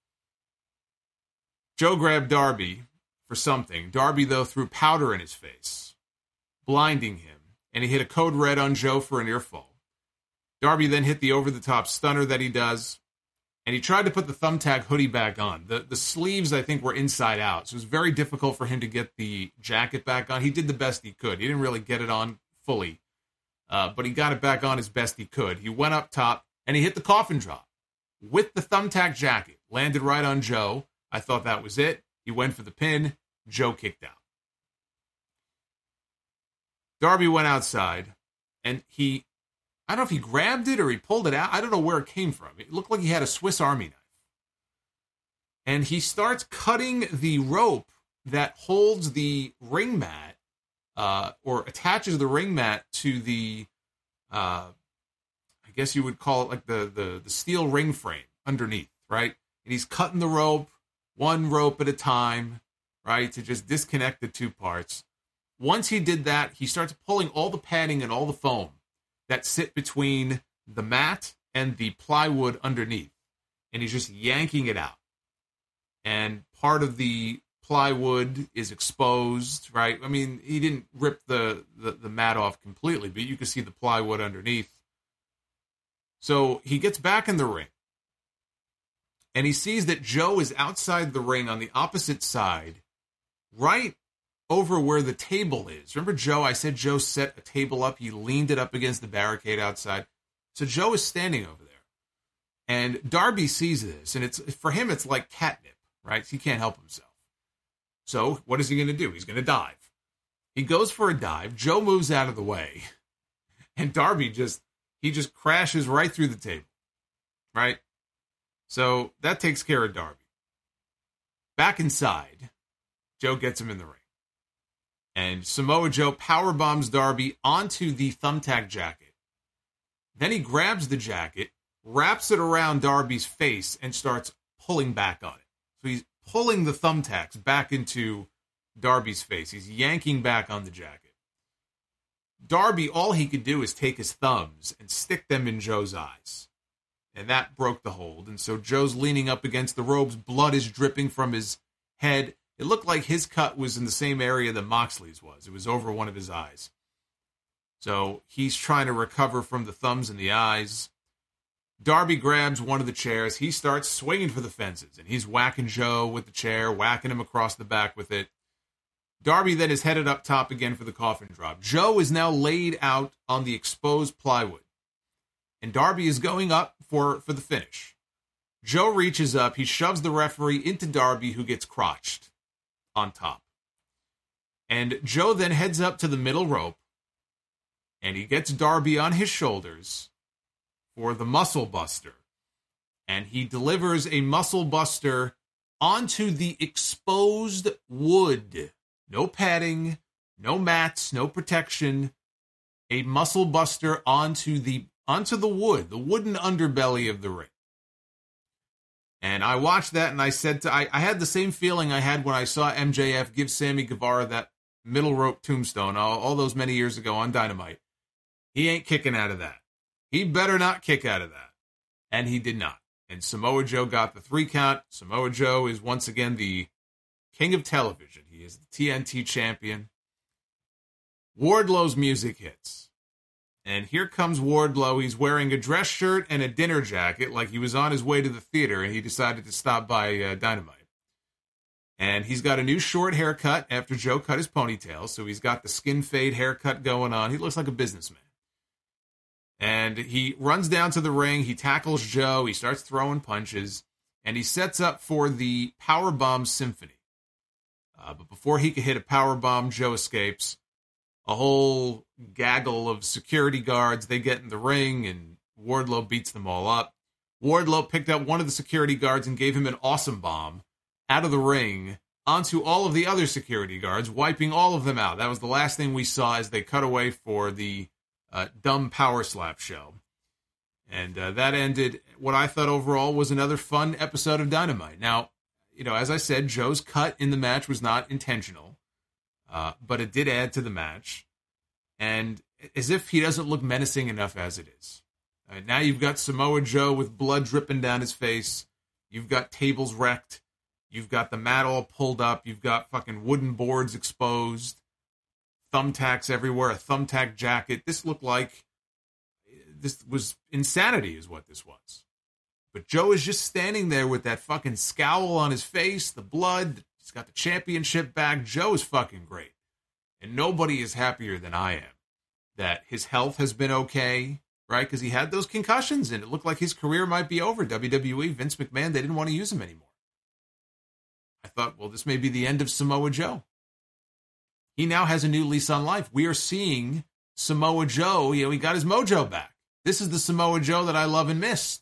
Joe grabbed Darby for something. Darby, though, threw powder in his face, blinding him, and he hit a code red on Joe for an earfall. Darby then hit the over-the-top stunner that he does, and he tried to put the thumbtack hoodie back on. The sleeves, I think, were inside out, so it was very difficult for him to get the jacket back on. He did the best he could. He didn't really get it on fully, but he got it back on as best he could. He went up top, and he hit the coffin drop with the thumbtack jacket. Landed right on Joe. I thought that was it. He went for the pin. Joe kicked out. Darby went outside, and I don't know if he grabbed it or he pulled it out. I don't know where it came from. It looked like he had a Swiss Army knife. And he starts cutting the rope that holds the ring mat, or attaches the ring mat to the, I guess you would call it like the steel ring frame underneath, right? And he's cutting the rope, one rope at a time, right, to just disconnect the two parts. Once he did that, he starts pulling all the padding and all the foam that sit between the mat and the plywood underneath. And he's just yanking it out. And part of the plywood is exposed, right? I mean, he didn't rip the mat off completely, but you can see the plywood underneath. So he gets back in the ring. And he sees that Joe is outside the ring on the opposite side, right over where the table is. Remember Joe? I said Joe set a table up. He leaned it up against the barricade outside. So Joe is standing over there. And Darby sees this, and it's for him, it's like catnip, right? He can't help himself. So what is he going to do? He's going to dive. He goes for a dive. Joe moves out of the way. And Darby just crashes right through the table, right? So that takes care of Darby. Back inside, Joe gets him in the ring. And Samoa Joe powerbombs Darby onto the thumbtack jacket. Then he grabs the jacket, wraps it around Darby's face, and starts pulling back on it. So he's pulling the thumbtacks back into Darby's face. He's yanking back on the jacket. Darby, all he could do is take his thumbs and stick them in Joe's eyes. And that broke the hold. And so Joe's leaning up against the ropes. Blood is dripping from his head. It looked like his cut was in the same area that Moxley's was. It was over one of his eyes. So he's trying to recover from the thumbs and the eyes. Darby grabs one of the chairs. He starts swinging for the fences. And he's whacking Joe with the chair, whacking him across the back with it. Darby then is headed up top again for the coffin drop. Joe is now laid out on the exposed plywood. And Darby is going up for the finish. Joe reaches up. He shoves the referee into Darby, who gets crotched on top. And Joe then heads up to the middle rope. And he gets Darby on his shoulders for the muscle buster. And he delivers a muscle buster onto the exposed wood. No padding, no mats, no protection. A muscle buster onto the wood, the wooden underbelly of the ring. And I watched that and I said, I had the same feeling I had when I saw MJF give Sammy Guevara that middle rope tombstone all those many years ago on Dynamite. He ain't kicking out of that. He better not kick out of that. And he did not. And Samoa Joe got the 3 count. Samoa Joe is once again the king of television. He is the TNT champion. Wardlow's music hits. And here comes Wardlow. He's wearing a dress shirt and a dinner jacket like he was on his way to the theater and he decided to stop by Dynamite. And he's got a new short haircut after Joe cut his ponytail, so he's got the skin fade haircut going on. He looks like a businessman. And he runs down to the ring. He tackles Joe. He starts throwing punches. And he sets up for the Powerbomb Symphony. But before he can hit a powerbomb, Joe escapes. A whole gaggle of security guards, they get in the ring, and Wardlow beats them all up. Wardlow picked up one of the security guards and gave him an awesome bomb out of the ring onto all of the other security guards, wiping all of them out. That was the last thing we saw as they cut away for the dumb power slap show. And that ended what I thought overall was another fun episode of Dynamite. Now, as I said, Joe's cut in the match was not intentional, but it did add to the match. And as if he doesn't look menacing enough as it is. Now you've got Samoa Joe with blood dripping down his face. You've got tables wrecked. You've got the mat all pulled up. You've got fucking wooden boards exposed. Thumbtacks everywhere. A thumbtack jacket. This was insanity is what this was. But Joe is just standing there with that fucking scowl on his face, the blood. He's got the championship back. Joe is fucking great. And nobody is happier than I am that his health has been okay, right? Because he had those concussions and it looked like his career might be over. WWE, Vince McMahon, they didn't want to use him anymore. I thought, well, this may be the end of Samoa Joe. He now has a new lease on life. We are seeing Samoa Joe, he got his mojo back. This is the Samoa Joe that I love and missed.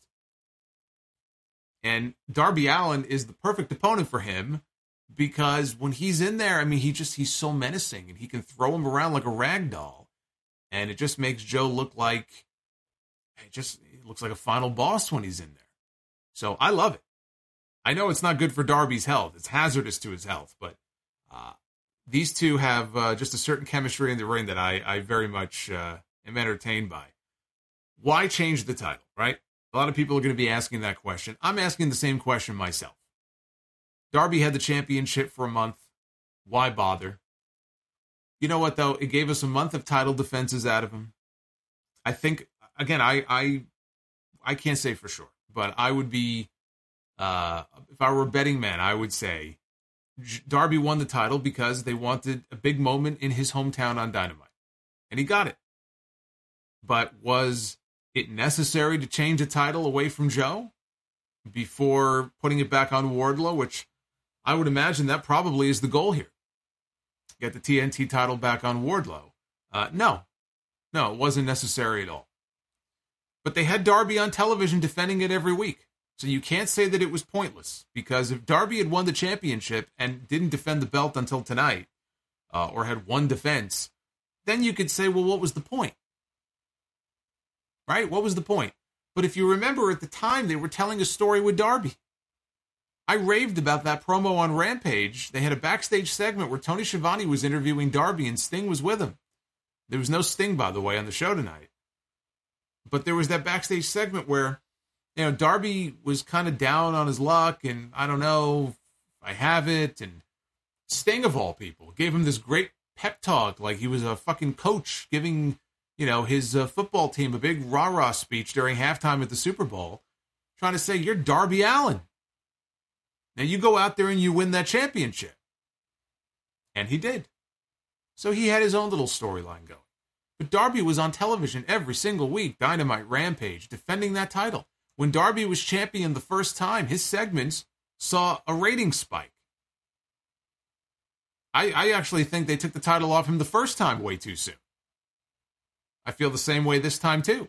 And Darby Allin is the perfect opponent for him because when he's in there, he's so menacing and he can throw him around like a rag doll. And it just makes Joe look like, it looks like a final boss when he's in there. So I love it. I know it's not good for Darby's health. It's hazardous to his health, but These two have just a certain chemistry in the ring that I very much am entertained by. Why change the title, right? A lot of people are going to be asking that question. I'm asking the same question myself. Darby had the championship for a month. Why bother? You know what, though? It gave us a month of title defenses out of him. I think, again, I can't say for sure, but I would be, if I were a betting man, I would say Darby won the title because they wanted a big moment in his hometown on Dynamite. And he got it. But was it necessary to change the title away from Joe before putting it back on Wardlow, which I would imagine that probably is the goal here. Get the TNT title back on Wardlow. No, it wasn't necessary at all. But they had Darby on television defending it every week. So you can't say that it was pointless, because if Darby had won the championship and didn't defend the belt until tonight, or had one defense, then you could say, well, what was the point? Right? What was the point? But if you remember, at the time, they were telling a story with Darby. I raved about that promo on Rampage. They had a backstage segment where Tony Schiavone was interviewing Darby and Sting was with him. There was no Sting, by the way, on the show tonight. But there was that backstage segment where, Darby was kind of down on his luck, and I don't know if I have it, and Sting, of all people, gave him this great pep talk like he was a fucking coach giving, his football team a big rah-rah speech during halftime at the Super Bowl, trying to say, you're Darby Allin. Now you go out there and you win that championship. And he did. So he had his own little storyline going. But Darby was on television every single week, Dynamite, Rampage, defending that title. When Darby was champion the first time, his segments saw a rating spike. I actually think they took the title off him the first time way too soon. I feel the same way this time too.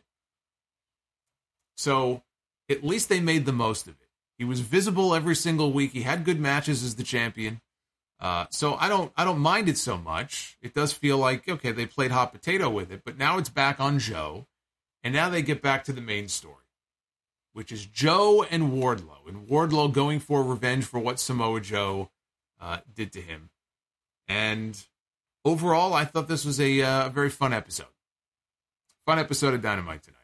So at least they made the most of it. He was visible every single week. He had good matches as the champion. So I don't mind it so much. It does feel like, okay, they played hot potato with it, but now it's back on Joe, and now they get back to the main story, which is Joe and Wardlow, and Wardlow going for revenge for what Samoa Joe did to him. And overall, I thought this was a very fun episode. Fun episode of Dynamite tonight.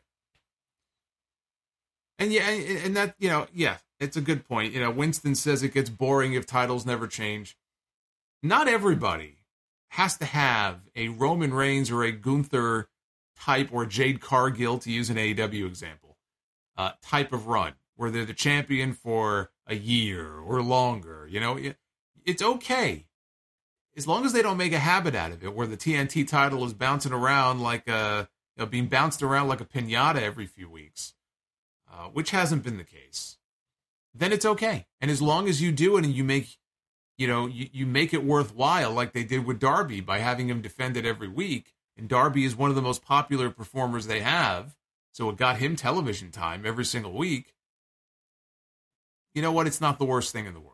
And yeah, and that, it's a good point. Winston says it gets boring if titles never change. Not everybody has to have a Roman Reigns or a Gunther type, or Jade Cargill, to use an AEW example, type of run where they're the champion for a year or longer. It's okay, as long as they don't make a habit out of it, where the TNT title is bouncing around like being bounced around like a piñata every few weeks, which hasn't been the case. Then it's okay, and as long as you do it and you make, you make it worthwhile, like they did with Darby by having him defend it every week. And Darby is one of the most popular performers they have, so it got him television time every single week. You know what? It's not the worst thing in the world.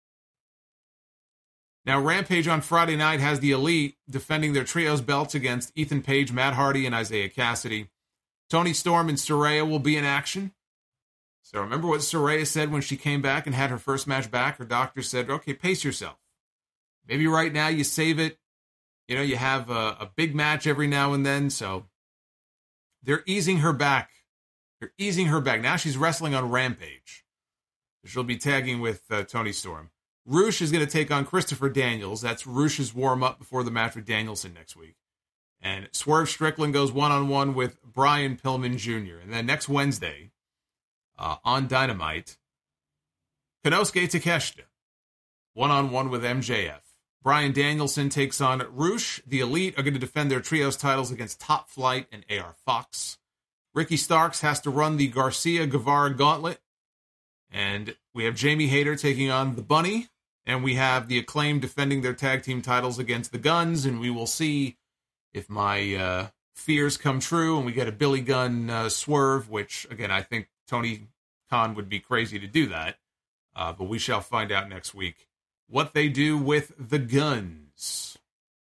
Now, Rampage on Friday night has the Elite defending their trios belts against Ethan Page, Matt Hardy, and Isaiah Cassidy. Toni Storm and Saraya will be in action. So remember what Saraya said when she came back and had her first match back? Her doctor said, okay, pace yourself. Maybe right now you save it. You have a big match every now and then. So they're easing her back. They're easing her back. Now she's wrestling on Rampage. She'll be tagging with Toni Storm. Rush is going to take on Christopher Daniels. That's Rush's warm-up before the match with Danielson next week. And Swerve Strickland goes one-on-one with Brian Pillman Jr. And then next Wednesday, on Dynamite, Konosuke Takeshita, one-on-one with MJF. Bryan Danielson takes on Rush. The Elite are going to defend their trios titles against Top Flight and AR Fox. Ricky Starks has to run the Garcia Guevara gauntlet. And we have Jamie Hayter taking on the Bunny. And we have the Acclaim defending their tag team titles against the Guns. And we will see if my fears come true and we get a Billy Gunn swerve, which, again, I think Tony Khan would be crazy to do that. But we shall find out next week what they do with the Guns.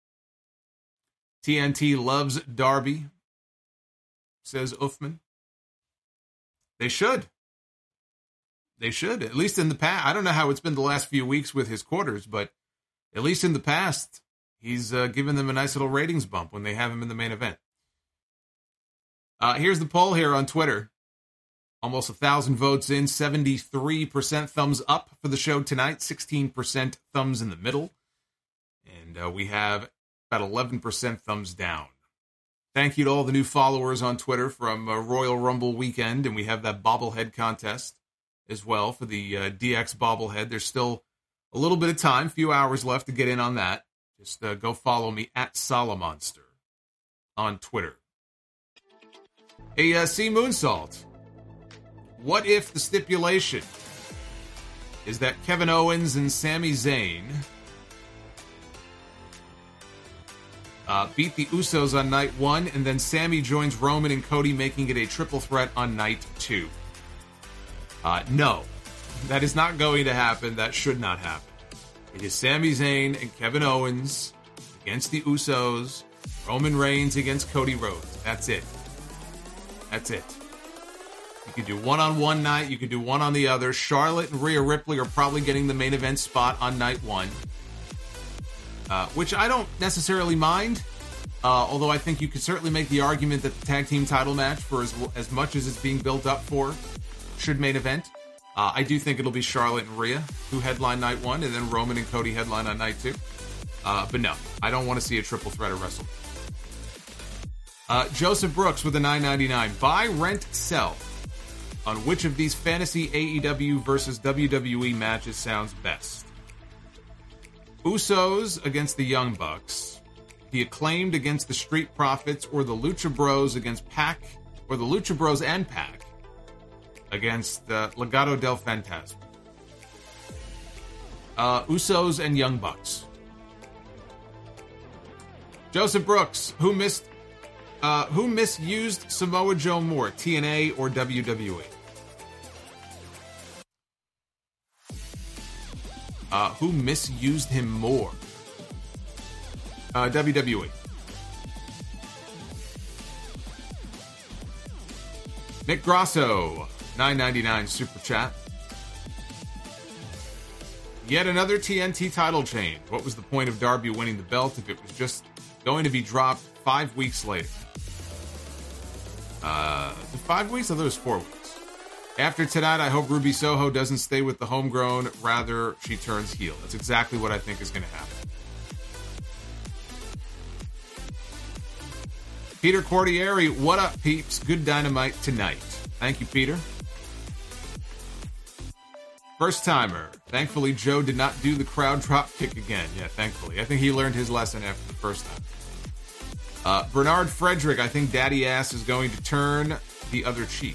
TNT loves Darby, says Uffman. They should. They should, at least in the past. I don't know how it's been the last few weeks with his quarters, but at least in the past, he's given them a nice little ratings bump when they have him in the main event. Here's the poll here on Twitter. Almost 1,000 votes in, 73% thumbs up for the show tonight, 16% thumbs in the middle, and we have about 11% thumbs down. Thank you to all the new followers on Twitter from Royal Rumble weekend, and we have that bobblehead contest as well for the DX bobblehead. There's still a little bit of time, few hours left to get in on that. Just go follow me at Solomonster on Twitter. Hey, C. Moonsault. What if the stipulation is that Kevin Owens and Sami Zayn beat the Usos on night 1, and then Sami joins Roman and Cody, making it a triple threat on night 2? No, that is not going to happen. That should not happen. It is Sami Zayn and Kevin Owens against the Usos, Roman Reigns against Cody Rhodes. That's it. That's it. You could do one on one night. You could do one on the other. Charlotte and Rhea Ripley are probably getting the main event spot on night 1, which I don't necessarily mind. Although I think you could certainly make the argument that the tag team title match, for as much as it's being built up for, should main event. I do think it'll be Charlotte and Rhea who headline night 1, and then Roman and Cody headline on night 2. But no, I don't want to see a triple threat at WrestleMania. Joseph Brooks with a $9.99. Buy, rent, sell. On which of these fantasy AEW versus WWE matches sounds best? Usos against the Young Bucks, the Acclaimed against the Street Profits, or the Lucha Bros against Pac, or the Lucha Bros and Pac against the Legado del Fantasma. Usos and Young Bucks. Joseph Brooks, who misused Samoa Joe more, TNA or WWE? Who misused him more? WWE. Nick Grosso, $9.99 super chat. Yet another TNT title change. What was the point of Darby winning the belt if it was just going to be dropped 5 weeks later? 5 weeks? I thought it was 4 weeks. After tonight, I hope Ruby Soho doesn't stay with the homegrown. Rather, she turns heel. That's exactly what I think is going to happen. Peter Cordieri, what up, peeps? Good Dynamite tonight. Thank you, Peter. First timer. Thankfully, Joe did not do the crowd drop kick again. Yeah, thankfully. I think he learned his lesson after the first time. Bernard Frederick, I think Daddy Ass is going to turn the other cheek.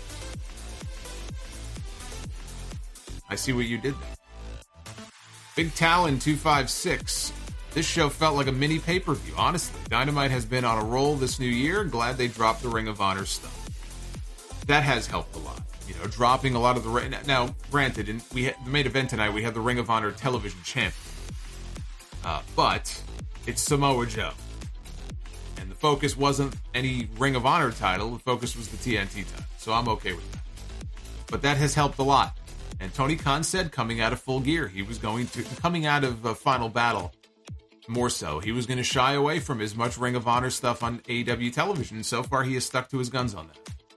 I see what you did there. Big Talon 256. This show felt like a mini pay-per-view. Honestly, Dynamite has been on a roll this new year. Glad they dropped the Ring of Honor stuff. That has helped a lot. You know, dropping a lot of the... Now, granted, the main event tonight, we had the Ring of Honor television champion. But it's Samoa Joe. And the focus wasn't any Ring of Honor title. The focus was the TNT title. So I'm okay with that. But that has helped a lot. And Tony Khan said coming out of Full Gear, he was going to... Coming out of Final Battle, more so, he was going to shy away from as much Ring of Honor stuff on AEW television. And so far, he has stuck to his guns on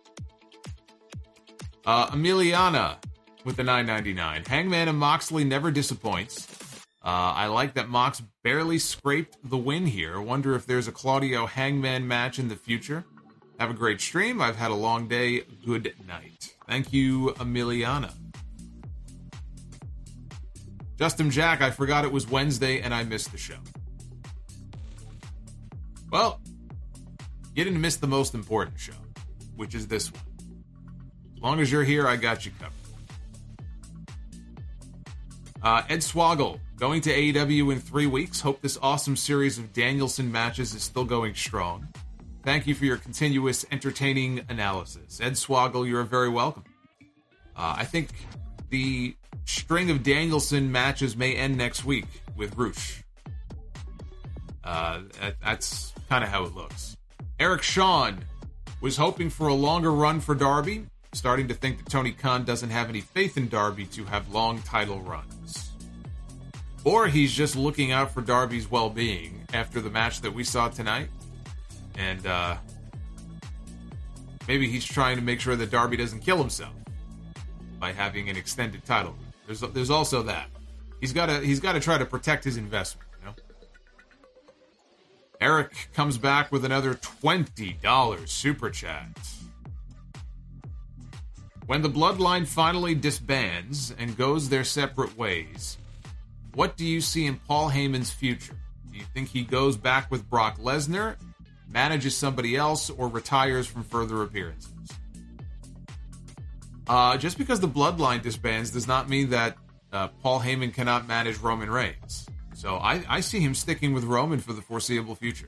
that. Emiliana with the $9.99. Hangman and Moxley never disappoints. I like that Mox barely scraped the win here. Wonder if there's a Claudio Hangman match in the future. Have a great stream. I've had a long day. Good night. Thank you, Emiliana. Justin Jack, I forgot it was Wednesday and I missed the show. Well, you didn't miss the most important show, which is this one. As long as you're here, I got you covered. Ed Swoggle, going to AEW in 3 weeks. Hope this awesome series of Danielson matches is still going strong. Thank you for your continuous entertaining analysis. Ed Swoggle, you're very welcome. I think the string of Danielson matches may end next week with Roosh. That's kind of how it looks. Eric Shawn was hoping for a longer run for Darby. Starting to think that Tony Khan doesn't have any faith in Darby to have long title runs. Or he's just looking out for Darby's well-being after the match that we saw tonight. And maybe he's trying to make sure that Darby doesn't kill himself by having an extended title. There's also that. He's got to try to protect his investment, you know? Eric comes back with another $20 super chat. When the Bloodline finally disbands and goes their separate ways, what do you see in Paul Heyman's future? Do you think he goes back with Brock Lesnar, manages somebody else, or retires from further appearances? Just because the Bloodline disbands does not mean that Paul Heyman cannot manage Roman Reigns. So I see him sticking with Roman for the foreseeable future.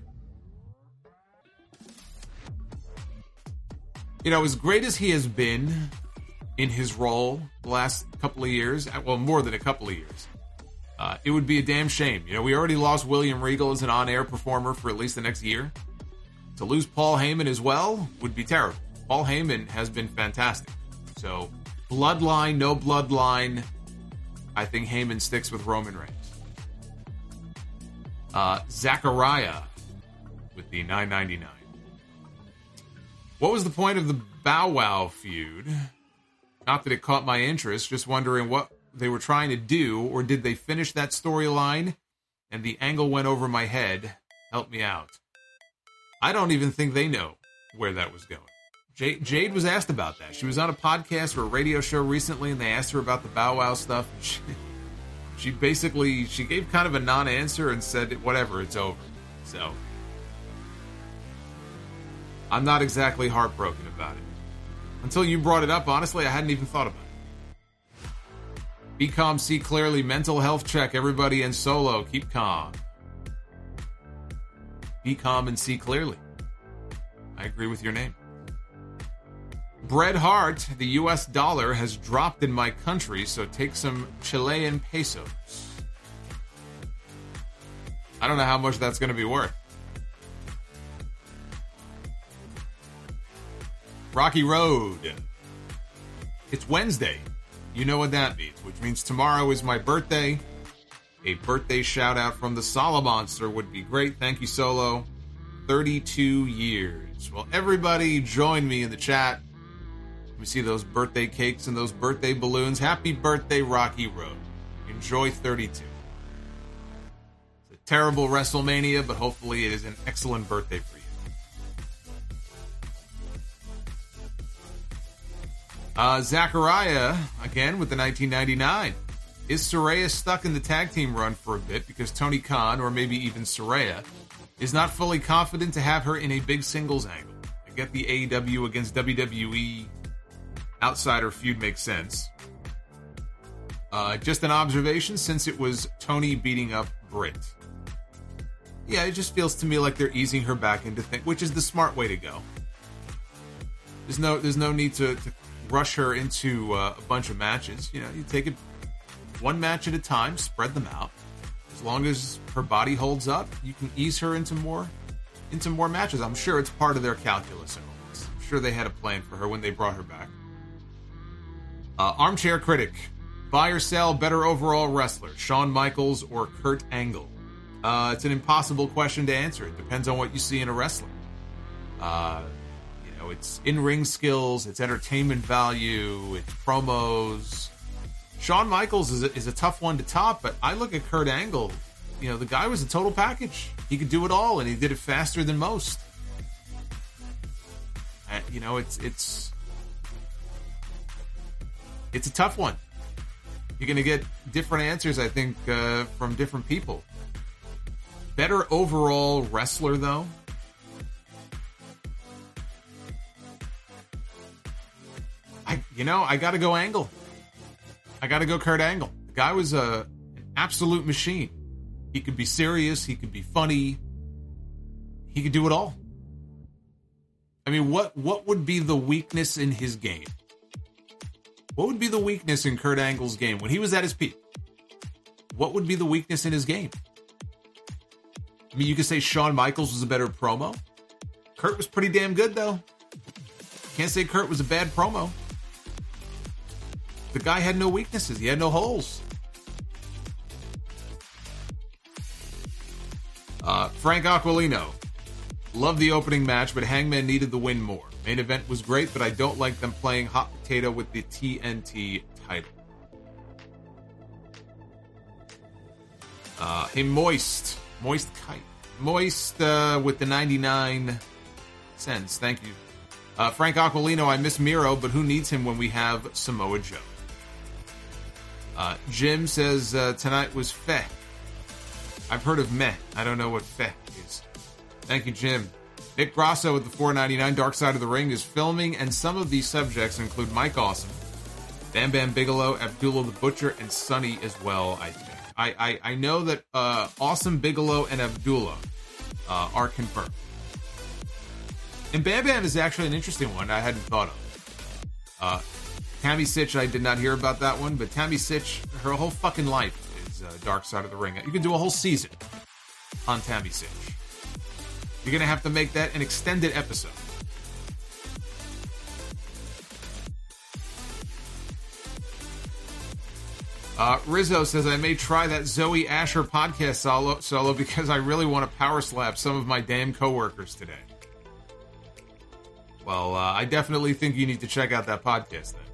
You know, as great as he has been in his role the last couple of years, well, more than a couple of years, it would be a damn shame. You know, we already lost William Regal as an on-air performer for at least the next year. To lose Paul Heyman as well would be terrible. Paul Heyman has been fantastic. So, Bloodline, no Bloodline, I think Heyman sticks with Roman Reigns. Zachariah with the $9.99. What was the point of the Bow Wow feud? Not that it caught my interest, just wondering what they were trying to do, or did they finish that storyline and the angle went over my head? Help me out. I don't even think they know where that was going. Jade was asked about that. She was on a podcast or a radio show recently, and they asked her about the Bow Wow stuff. She basically gave kind of a non-answer and said, whatever, it's over. So, I'm not exactly heartbroken about it. Until you brought it up, honestly, I hadn't even thought about it. Be calm, see clearly, mental health check, everybody, and Solo, keep calm. Be calm and see clearly. I agree with your name. Bret Hart, the US dollar has dropped in my country, so take some Chilean pesos. I don't know how much that's going to be worth. Rocky Road. It's Wednesday. You know what that means, which means tomorrow is my birthday. A birthday shout out from the Solomonster would be great. Thank you, Solo. 32 years. Well, everybody join me in the chat. Let me see those birthday cakes and those birthday balloons. Happy birthday, Rocky Road. Enjoy 32. It's a terrible WrestleMania, but hopefully it is an excellent birthday for you. Zachariah, again, with the 1999. Is Saraya stuck in the tag team run for a bit because Tony Khan, or maybe even Saraya, is not fully confident to have her in a big singles angle? I get the AEW against WWE outsider feud makes sense. Just an observation, since it was Tony beating up Britt. Yeah, it just feels to me like they're easing her back into things, which is the smart way to go. There's no need to rush her into a bunch of matches. You know, you take it one match at a time, spread them out. As long as her body holds up, you can ease her into more matches. I'm sure it's part of their calculus. I'm sure they had a plan for her when they brought her back. Armchair Critic. Buy or sell better overall wrestler, Shawn Michaels or Kurt Angle? It's an impossible question to answer. It depends on what you see in a wrestler. It's in-ring skills, it's entertainment value, it's promos. Shawn Michaels is a tough one to top, but I look at Kurt Angle. You know, the guy was a total package. He could do it all, and he did it faster than most. It's a tough one. You're going to get different answers, I think, from different people. Better overall wrestler, though. I got to go Angle. I got to go Kurt Angle. The guy was an absolute machine. He could be serious. He could be funny. He could do it all. I mean, what would be the weakness in his game? What would be the weakness in Kurt Angle's game when he was at his peak? What would be the weakness in his game? I mean, you could say Shawn Michaels was a better promo. Kurt was pretty damn good, though. Can't say Kurt was a bad promo. The guy had no weaknesses. He had no holes. Frank Aquilino. Love the opening match, but Hangman needed the win more. Main event was great, but I don't like them playing hot potato with the TNT title. Hey, Moist Kite. Moist with the 99 cents. Thank you. Frank Aquilino, I miss Miro, but who needs him when we have Samoa Joe? Jim says tonight was feh. I've heard of meh. I don't know what feh is. Thank you, Jim. Nick Grasso with the $4.99. Dark Side of the Ring is filming, and some of these subjects include Mike Awesome, Bam Bam Bigelow, Abdullah the Butcher, and Sonny as well, I think. I know that Awesome, Bigelow, and Abdullah are confirmed. And Bam Bam is actually an interesting one I hadn't thought of. Tammy Sitch, I did not hear about that one, but Tammy Sitch, her whole fucking life is Dark Side of the Ring. You can do a whole season on Tammy Sitch. You're going to have to make that an extended episode. Rizzo says, I may try that Zoe Asher podcast solo because I really want to power slap some of my damn coworkers today. Well, I definitely think you need to check out that podcast then.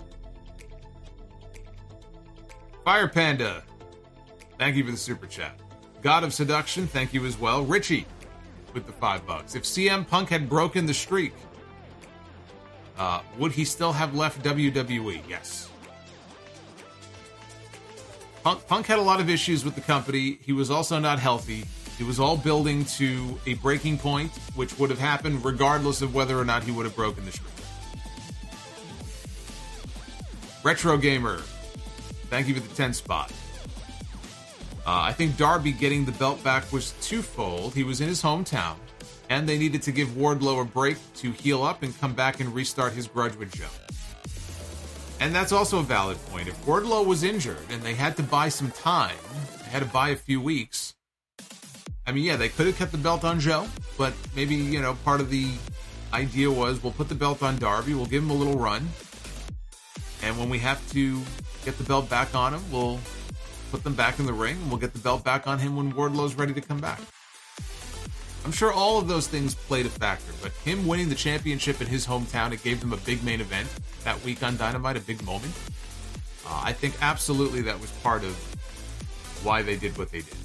Fire Panda, thank you for the super chat. God of Seduction, thank you as well. Richie with the $5. If CM Punk had broken the streak, would he still have left WWE? Yes. Punk had a lot of issues with the company. He was also not healthy. It was all building to a breaking point, which would have happened regardless of whether or not he would have broken the streak. Retro Gamer, thank you for the 10 spot. I think Darby getting the belt back was twofold. He was in his hometown, and they needed to give Wardlow a break to heal up and come back and restart his grudge with Joe. And that's also a valid point. If Wardlow was injured and they had to buy some time, they had to buy a few weeks, I mean, yeah, they could have kept the belt on Joe, but maybe, part of the idea was we'll put the belt on Darby, we'll give him a little run, and when we have to get the belt back on him, we'll put them back in the ring, and we'll get the belt back on him when Wardlow's ready to come back. I'm sure all of those things played a factor, but him winning the championship in his hometown, it gave them a big main event that week on Dynamite, a big moment. I think absolutely that was part of why they did what they did.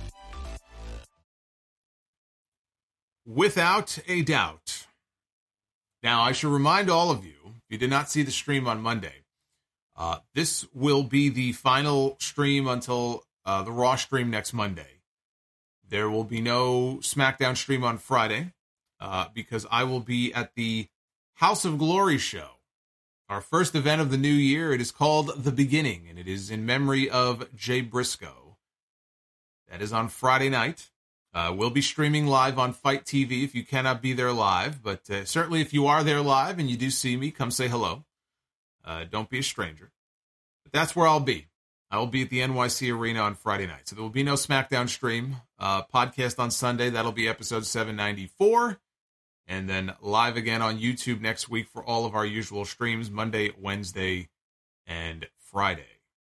Without a doubt. Now, I should remind all of you, if you did not see the stream on Monday, this will be the final stream until the Raw stream next Monday. There will be no SmackDown stream on Friday because I will be at the House of Glory show, our first event of the new year. It is called The Beginning, and it is in memory of Jay Briscoe. That is on Friday night. We'll be streaming live on Fight TV if you cannot be there live, but certainly if you are there live and you do see me, come say hello. Don't be a stranger. But that's where I'll be. I will be at the NYC Arena on Friday night. So there will be no SmackDown stream. Podcast on Sunday, that'll be episode 794. And then live again on YouTube next week for all of our usual streams, Monday, Wednesday, and Friday.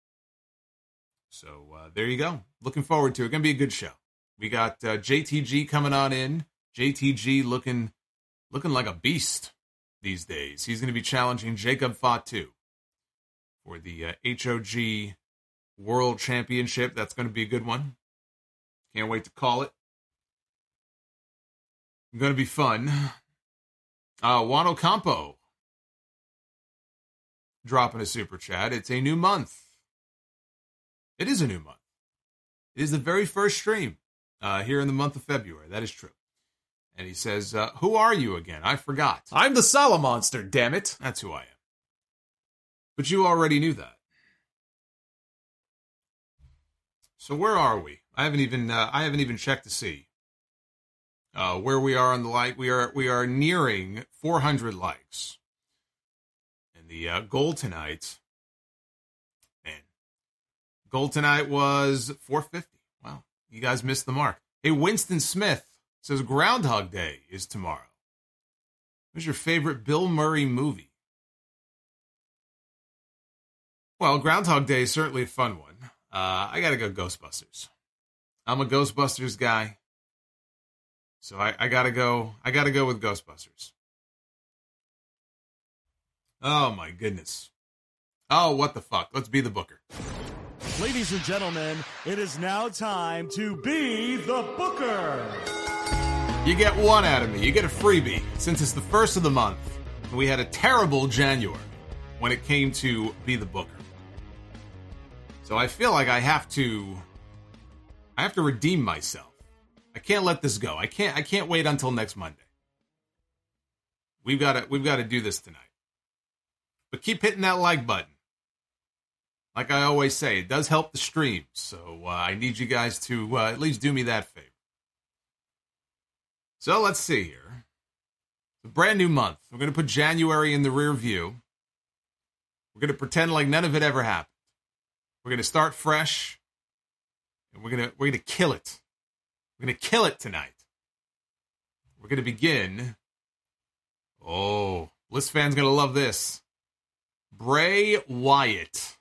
So there you go. Looking forward to it. Going to be a good show. We got JTG coming on in. JTG looking like a beast these days. He's going to be challenging Jacob Fatu for the HOG World Championship. That's going to be a good one. Can't wait to call it. Going to be fun. Juan Ocampo dropping a super chat. It's a new month. It is a new month. It is the very first stream here in the month of February. That is true. And he says, who are you again? I forgot. I'm the Salamonster, damn it. That's who I am. But you already knew that. So where are we? I haven't even checked to see where we are on the like. We are nearing 400 likes. And the goal tonight, was 450. Wow, you guys missed the mark. Hey, Winston Smith says Groundhog Day is tomorrow. What's your favorite Bill Murray movie? Well, Groundhog Day is certainly a fun one. I gotta go Ghostbusters. I'm a Ghostbusters guy. So I gotta go with Ghostbusters. Oh my goodness. Oh, what the fuck? Let's be the Booker. Ladies and gentlemen, it is now time to be the Booker. You get one out of me. You get a freebie. Since it's the first of the month, we had a terrible January when it came to be the Booker. So I feel like I have to redeem myself. I can't let this go. I can't wait until next Monday. We've got to do this tonight. But keep hitting that like button. Like I always say, it does help the stream. So I need you guys to at least do me that favor. So let's see here. It's a brand new month. We're going to put January in the rear view. We're going to pretend like none of it ever happened. We're going to start fresh. And we're going to kill it. We're going to kill it tonight. We're going to begin. Oh, Bliss fans going to love this. Bray Wyatt.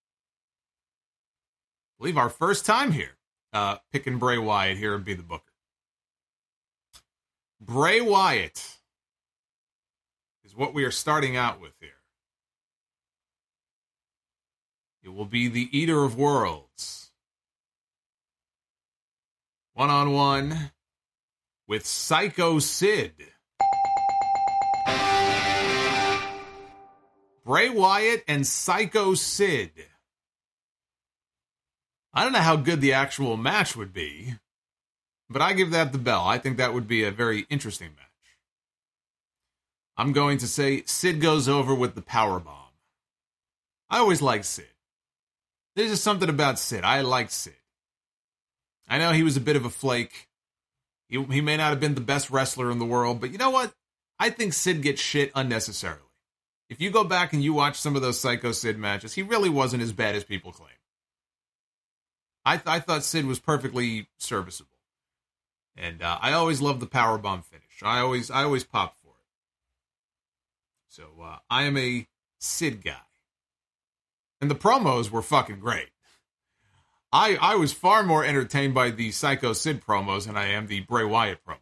I believe our first time here picking Bray Wyatt here and be the Booker. Bray Wyatt is what we are starting out with here. It will be the Eater of Worlds. One-on-one with Psycho Sid. Bray Wyatt and Psycho Sid. I don't know how good the actual match would be, but I give that the bell. I think that would be a very interesting match. I'm going to say Sid goes over with the powerbomb. I always like Sid. There's just something about Sid. I like Sid. I know he was a bit of a flake. He may not have been the best wrestler in the world, but you know what? I think Sid gets shit unnecessarily. If you go back and you watch some of those Psycho Sid matches, he really wasn't as bad as people claim. I thought Sid was perfectly serviceable. And I always loved the powerbomb finish. I always pop for it. So I am a Sid guy. And the promos were fucking great. I was far more entertained by the Psycho Sid promos than I am the Bray Wyatt promos.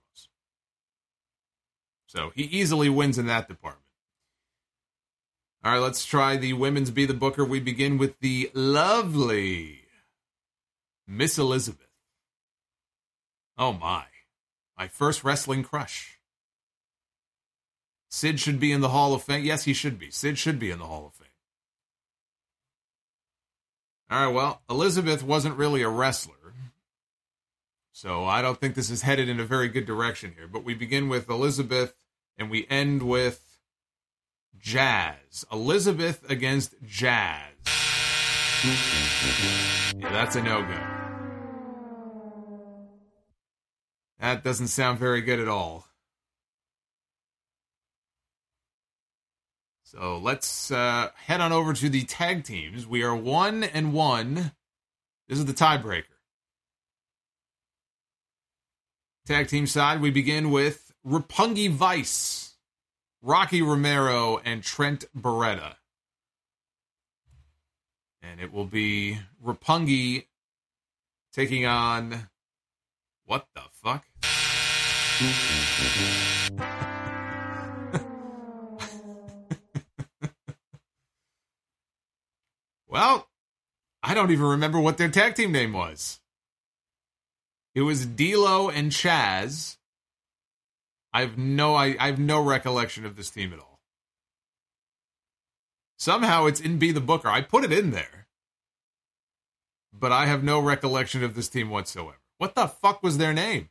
So he easily wins in that department. All right, let's try the women's Be the Booker. We begin with the lovely Miss Elizabeth. Oh my first wrestling crush. Sid should be in the Hall of Fame. Yes, he should be. Sid should be in the Hall of Fame. All right, well, Elizabeth wasn't really a wrestler, so I don't think this is headed in a very good direction here. But we begin with Elizabeth, and we end with Jazz. Elizabeth against Jazz. Yeah, that's a no-go. That doesn't sound very good at all. So let's head on over to the tag teams. We are 1-1. This is the tiebreaker. Tag team side, we begin with Roppongi Vice, Rocky Romero, and Trent Beretta. And it will be Roppongi taking on... What the fuck? Well, I don't even remember what their tag team name was. It was D'Lo and Chaz. I have no recollection of this team at all. Somehow it's in Be the Booker. I put it in there. But I have no recollection of this team whatsoever. What the fuck was their name?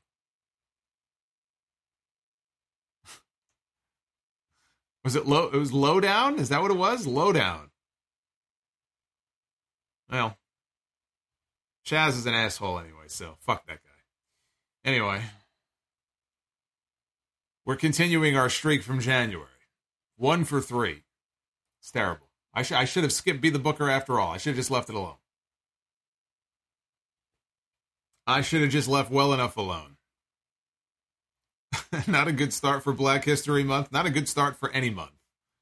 Was it Low? It was Lowdown? Is that what it was? Lowdown. Well, Chaz is an asshole anyway, so fuck that guy. Anyway, we're continuing our streak from January. 1 for 3. It's terrible. I should have skipped Be the Booker after all. I should have just left it alone. I should have just left well enough alone. Not a good start for Black History Month. Not a good start for any month.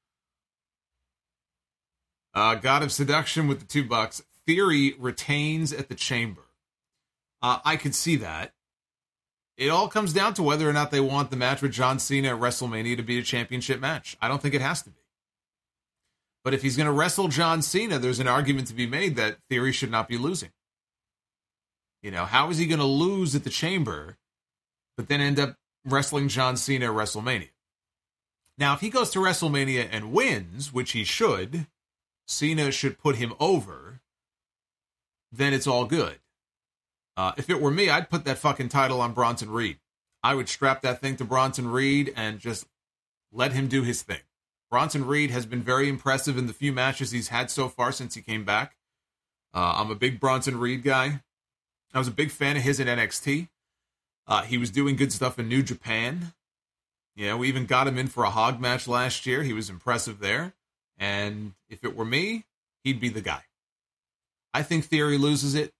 God of Seduction with the $2. Theory retains at the Chamber. I could see that. it all comes down to whether or not they want the match with John Cena at WrestleMania to be a championship match. I don't think it has to be. But if he's going to wrestle John Cena, there's an argument to be made that Theory should not be losing. You know, how is he going to lose at the Chamber, but then end up wrestling John Cena at WrestleMania? Now, if he goes to WrestleMania and wins, which he should, Cena should put him over, then it's all good. If it were me, I'd put that fucking title on Bronson Reed. I would strap that thing to Bronson Reed and just let him do his thing. Bronson Reed has been very impressive in the few matches he's had so far since he came back. I'm a big Bronson Reed guy. I was a big fan of his in NXT. He was doing good stuff in New Japan. You know, we even got him in for a hog match last year. He was impressive there. And if it were me, he'd be the guy. I think Theory loses it.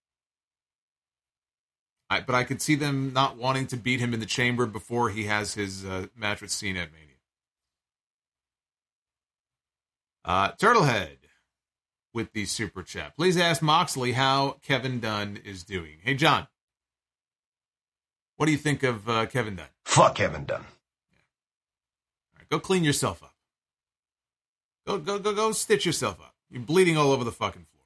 But I could see them not wanting to beat him in the Chamber before he has his match with Cena at Mania. Turtlehead with the super chat. Please ask Moxley how Kevin Dunn is doing. Hey, John. What do you think of Kevin Dunn? Fuck Kevin Dunn. Yeah. All right, go clean yourself up. Go stitch yourself up. You're bleeding all over the fucking floor.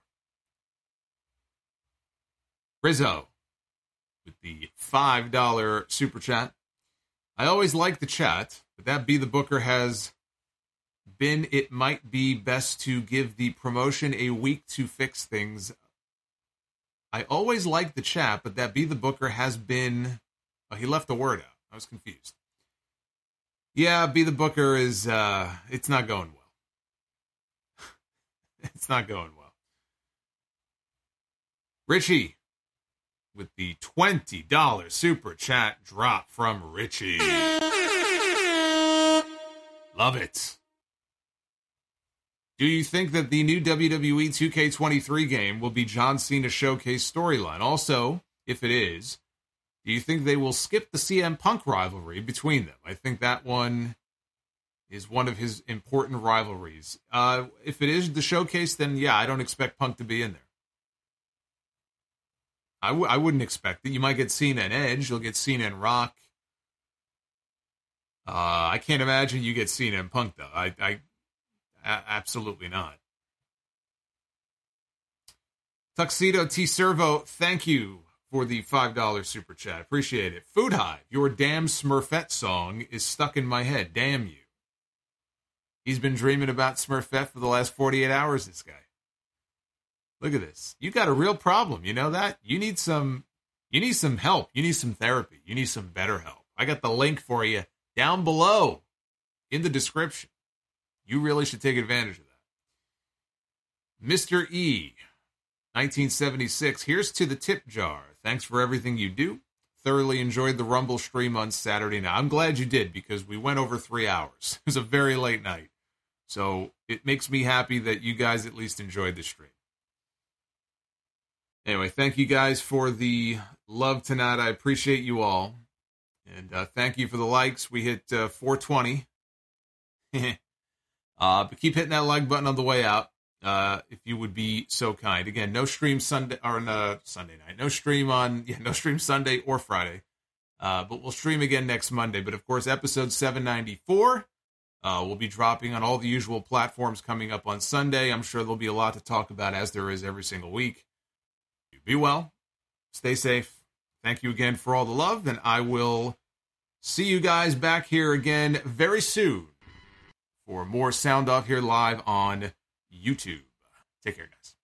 Rizzo with the $5 super chat. I always like the chat, but that Be the Booker has been, it might be best to give the promotion a week to fix things. I always like the chat, but that Be the Booker has been, he left the word out. I was confused. Yeah, Be the Booker is, it's not going well. It's not going well. Richie with the $20 super chat drop from Richie. Love it. Do you think that the new WWE 2K23 game will be John Cena showcase storyline? Also, if it is, do you think they will skip the CM Punk rivalry between them? I think that one is one of his important rivalries. If it is the showcase, then yeah, I don't expect Punk to be in there. I wouldn't expect it. You might get Cena and Edge. You'll get Cena and Rock. I can't imagine you get Cena and Punk, though. Absolutely not. Tuxedo T. Servo, thank you for the $5 super chat. Appreciate it. Food Hive, your damn Smurfette song is stuck in my head. Damn you. He's been dreaming about Smurfette for the last 48 hours, this guy. Look at this. You got a real problem. You know that? You need some help. You need some therapy. You need some better help. I got the link for you down below in the description. You really should take advantage of that. Mr. E, 1976. Here's to the tip jar. Thanks for everything you do. Thoroughly enjoyed the Rumble stream on Saturday night. I'm glad you did because we went over 3 hours. It was a very late night. So it makes me happy that you guys at least enjoyed the stream. Anyway, thank you guys for the love tonight. I appreciate you all. And thank you for the likes. We hit 420. But keep hitting that like button on the way out, if you would be so kind. Again, no stream Sunday or Sunday night. No stream Sunday or Friday. But we'll stream again next Monday. But of course, episode 794 will be dropping on all the usual platforms coming up on Sunday. I'm sure there'll be a lot to talk about, as there is every single week. Be well. Stay safe. Thank you again for all the love, and I will see you guys back here again very soon for more Sound Off here live on YouTube. Take care, guys.